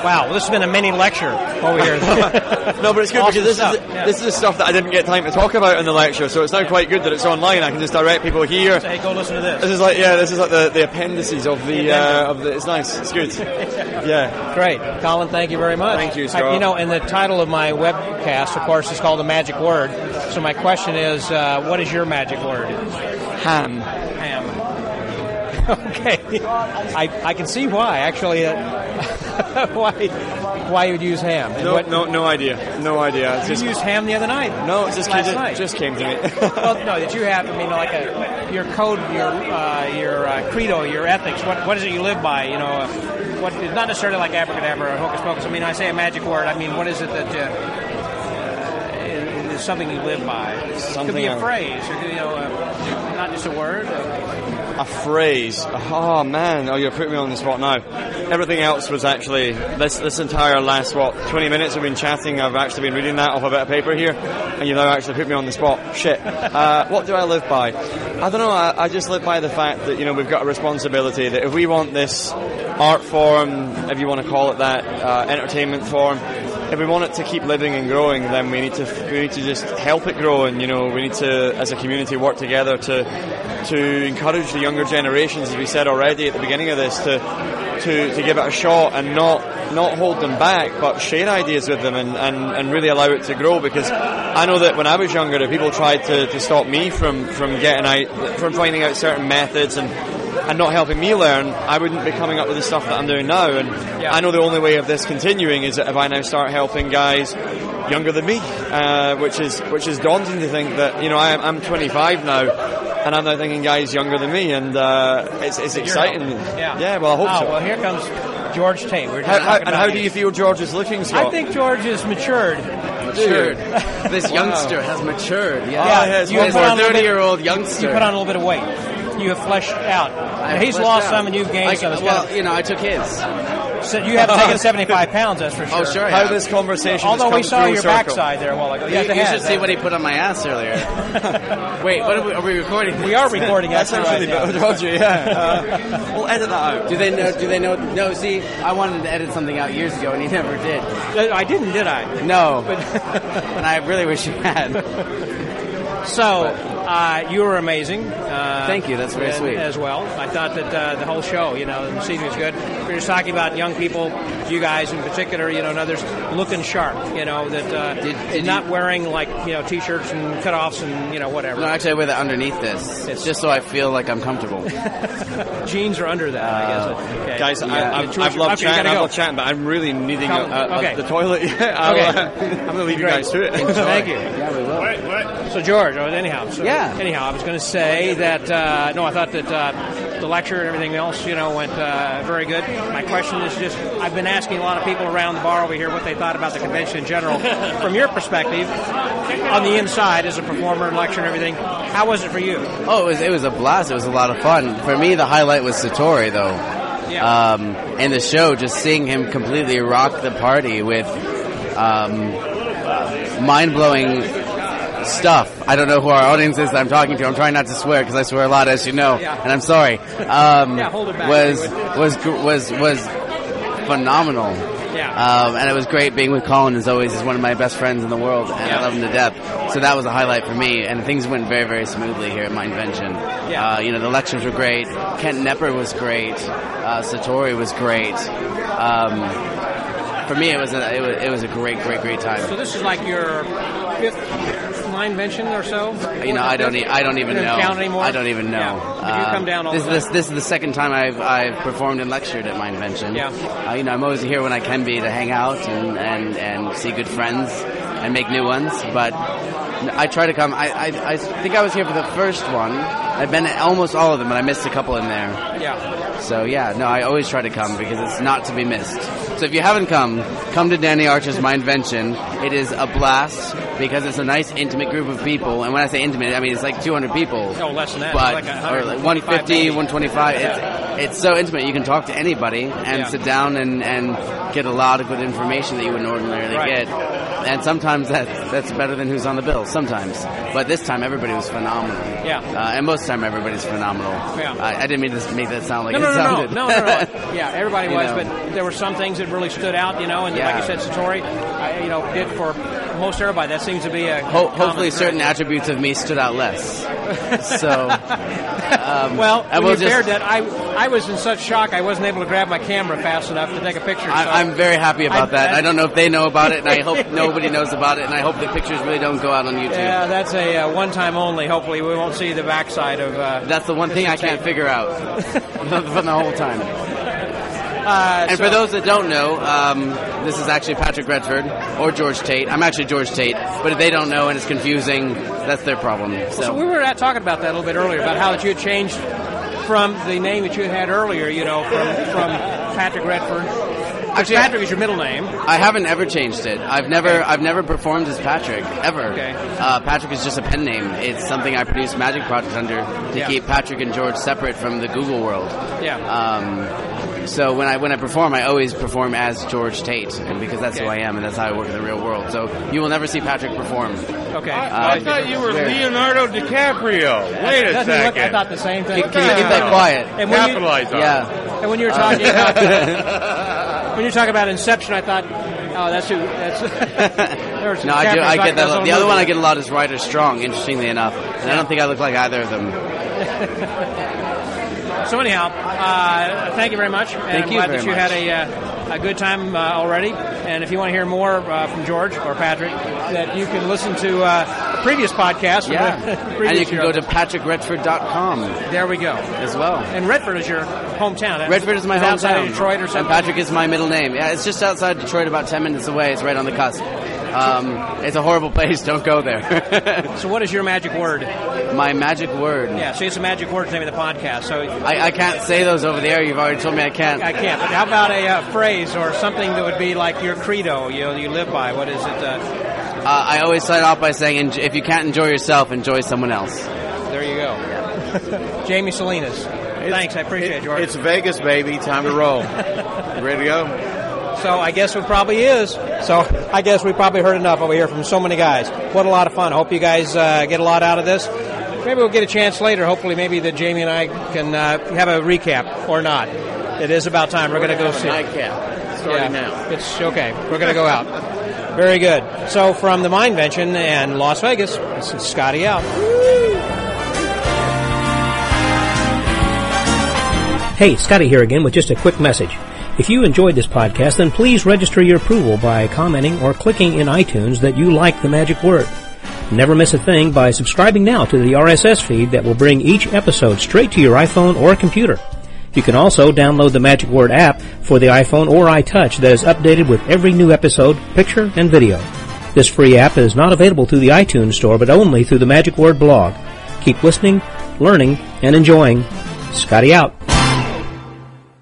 Wow, well, this has been a mini lecture over here. No, but it's good Awesome because this stuff. is Yeah. this is the stuff that I didn't get time to talk about in the lecture. So it's now quite good that it's online. I can just direct people here. Say, hey, go listen to this. This is like yeah, this is like the, the appendices of the uh, of the. It's nice. It's good. Yeah. Great. Colin, thank you very much. Thank you, Scott. I, you know, and the title of my webcast, of course, is called The Magic Word. So my question is, uh, what is your magic word? Ham. Ham. Okay. I, I can see why, actually. Uh, why why you would use ham. And No, what, no, no idea. No idea. It's you just, used ham the other night. no, it just last came, night. it just came to me. Well, no, that you have, I mean, like a, your code, your uh, your uh, credo, your ethics. What what is it you live by? You know, uh, what? It's not necessarily like abracadabra or hocus pocus. I mean, I say a magic word. I mean, what is it that uh, is something you live by? It Something could be a I- phrase, or you know, uh, not just a word. A phrase. Oh man! Oh, you're putting me on the spot now. Everything else was actually this. This entire last what twenty minutes we've been chatting. I've actually been reading that off a bit of paper here, and you now actually put me on the spot. Shit. Uh, what do I live by? I don't know. I, I just live by the fact that you know we've got a responsibility. That if we want this art form, if you want to call it that, uh, entertainment form, if we want it to keep living and growing, then we need to we need to just help it grow, and you know we need to, as a community, work together to to encourage the younger generations, as we said already at the beginning of this, to to, to give it a shot and not not hold them back, but share ideas with them and, and, and really allow it to grow. Because I know that when I was younger, if people tried to, to stop me from, from getting out, from finding out certain methods and and not helping me learn, I wouldn't be coming up with the stuff that I'm doing now. And Yeah. I know the only way of this continuing is that if I now start helping guys younger than me, uh, which is which is daunting to think that, you know, I, I'm twenty-five now, and I'm now thinking guys younger than me, and uh, it's, it's You're exciting. helping. Yeah. Yeah, well, I hope oh, so. well, here comes George Tate. We're How, talking how, and about how do you feel George is looking, Scott? I think George is matured. Matured. This Wow. youngster has matured. Yeah, Yeah, yeah you he's put a on a little bit- thirty-year-old youngster. You put on a little bit of weight. You have fleshed out. I He's fleshed lost out. some and you've gained I- some. It's well, kind you know, I took his. of, so you haven't taken seventy-five pounds, that's for sure. Oh, sure. How yeah. this conversation Although has we come saw full your circle. backside there a while ago. You, Yeah, the you head. should see what he put on my ass earlier. Wait, what are we, are we recording? We are recording. That's That's actually right. better, Roger, yeah. Uh, we'll edit that out. Do they know? Do they know? No. See, I wanted to edit something out years ago, and he never did. Uh, I didn't, did I? No, but and I really wish you had. So, uh, you were amazing. Uh, Thank you, that's very and- sweet. As well. I thought that uh, the whole show, you know, the scene was good. We were just talking about young people, you guys in particular, you know, and others looking sharp, you know, that uh, Did- did not you- wearing, like, you know, T-shirts and cutoffs and, you know, whatever. No, actually, I wear that underneath this. It's just so I feel like I'm comfortable. Jeans are under that, I guess. Okay. Guys, Yeah. I, I've, George, I've loved okay, you chatting. gotta I've go. loved chatting, but I'm really needing a, Come- a, okay. a, the toilet. I'll, Okay. uh, I'm going to leave you Great. guys to it. Thank you. Yeah, we will. So George, oh, anyhow, so, Yeah. Anyhow, I was going to say that uh, no, I thought that uh, the lecture and everything else, you know, went uh, very good. My question is just, I've been asking a lot of people around the bar over here what they thought about the convention in general. From your perspective, on the inside as a performer and lecturer and everything, how was it for you? Oh, it was it was a blast. It was a lot of fun. For me, the highlight was Satori, though. Yeah. Um, and the show, just seeing him completely rock the party with um, mind-blowing stuff. I don't know who our audience is that I'm talking to. I'm trying not to swear because I swear a lot, as you know, Yeah. and I'm sorry. Um, Yeah, hold it back, was if you would. was gr- was was phenomenal. Yeah. Um, and it was great being with Colin, as always. He's one of my best friends in the world, and Yeah. I love him to death. So that was a highlight for me, and things went very, very smoothly here at Mindvention. Yeah. Uh, you know, the lectures were great. Kent Nepper was great. Uh, Satori was great. Um, for me, it was a it was, it was a great, great, great time. So this is like your fifth Mindvention or so? You know, I don't. E- I don't even You know. count anymore? I don't even know. Yeah. Did you come down all this, the this, time? this is the second time I've I've performed and lectured at Mindvention. Yeah. Uh, you know, I'm always here when I can be to hang out and, and, and see good friends and make new ones. But I try to come. I, I I think I was here for the first one. I've been at almost all of them, but I missed a couple in there. Yeah. So yeah, no, I always try to come because it's not to be missed. So if you haven't come, come to Danny Archer's Mindvention. It is a blast because it's a nice, intimate group of people. And when I say intimate, I mean it's like two hundred people. No, less than that. But, Like a or like one one fifty, one twenty-five. Yeah. It's, it's so intimate. You can talk to anybody and Yeah. sit down and, and get a lot of good information that you wouldn't ordinarily Right. get. and sometimes that that's better than who's on the bill. Sometimes, but this time everybody was phenomenal. Yeah, uh, and most of the time everybody's phenomenal. Yeah, I, I didn't mean to make that sound like no, it no, no, sounded. no, no, no, no. Yeah, everybody You was, know. but there were some things that really stood out, you know, and Yeah. like I said, Satori, I, you know, did for most everybody. That seems to be a Ho- common hopefully, thread. certain attributes of me stood out less. So, um, well, I when will you just. paired that, I I was in such shock I wasn't able to grab my camera fast enough to take a picture. So I, I'm very happy about I- that. I- I don't know if they know about it, and I hope nobody knows about it, and I hope the pictures really don't go out on YouTube. Yeah, that's a uh, one-time only. Hopefully, we won't see the backside of. Uh, That's the one thing I can't figure out from the whole time. Uh, and so- for those that don't know, um, this is actually Patrick Redford or George Tate. I'm actually George Tate, but if they don't know and it's confusing, that's their problem. So, So we were at, talking about that a little bit earlier about how that you had changed from the name that you had earlier. You know, from from Patrick Redford. Actually, Patrick is your middle name. I haven't ever changed it. I've never, I've never performed as Patrick ever. Okay. Uh, Patrick is just a pen name. It's something I produce magic projects under to Yeah. keep Patrick and George separate from the Google world. Yeah. Um, so when I when I perform, I always perform as George Tate, and because that's who I am, and that's how I work in the real world. So you will never see Patrick perform. Okay. I, I thought you were Leonardo DiCaprio. Wait a Doesn't he look- second. I thought the same thing. Can, can you keep that quiet? And when you- Capitalize on it. Yeah. And when you were talking about when you were talking about Inception, I thought, oh, that's who. That's there was No, I do. Cameron's I like get that. his own The other one movie. I get a lot is Ryder Strong. Interestingly enough, and I don't think I look like either of them. So anyhow, uh, thank you very much. And Thank I'm you glad very that you much. had a, uh, a good time uh, already. And if you want to hear more uh, from George or Patrick, that you can listen to uh, a previous podcast. from Yeah, the and previous you can year. go to patrick redford dot com There we go. as well. And Redford is your hometown. Redford is my It's outside hometown. of Detroit or And something. Patrick is my middle name. Yeah, it's just outside Detroit, about ten minutes away. It's right on the cusp. Um, it's a horrible place. Don't go there. So what is your magic word? My magic word. Yeah, so it's a magic word to name of the podcast. So I, I can't say those over the air. You've already told me I can't. I can't. But how about a uh, phrase or something that would be like your credo? You know, you live by. What is it? Uh, Uh, I always start off by saying, "En- if you can't enjoy yourself, enjoy someone else." there you go. Jamie Salinas. Thanks, I appreciate it, George. It's Vegas, baby. Time to roll. Ready to go? So I guess it probably is. So I guess we probably heard enough over here from so many guys. What a lot of fun. I hope you guys uh, get a lot out of this. Maybe we'll get a chance later. Hopefully, maybe that Jamie and I can uh, have a recap or not. It is about time. We're, going to go see. Nightcap. Starting now. It's okay. We're going to go out. Very good. So from the Mindvention and Las Vegas, this is Scotty out. Hey, Scotty here again with just a quick message. If you enjoyed this podcast, then please register your approval by commenting or clicking in iTunes that you like the magic word. Never miss a thing by subscribing now to the R S S feed that will bring each episode straight to your iPhone or computer. You can also download the Magic Word app for the iPhone or iTouch that is updated with every new episode, picture, and video. This free app is not available through the iTunes Store, but only through the Magic Word blog. Keep listening, learning, and enjoying. Scotty out.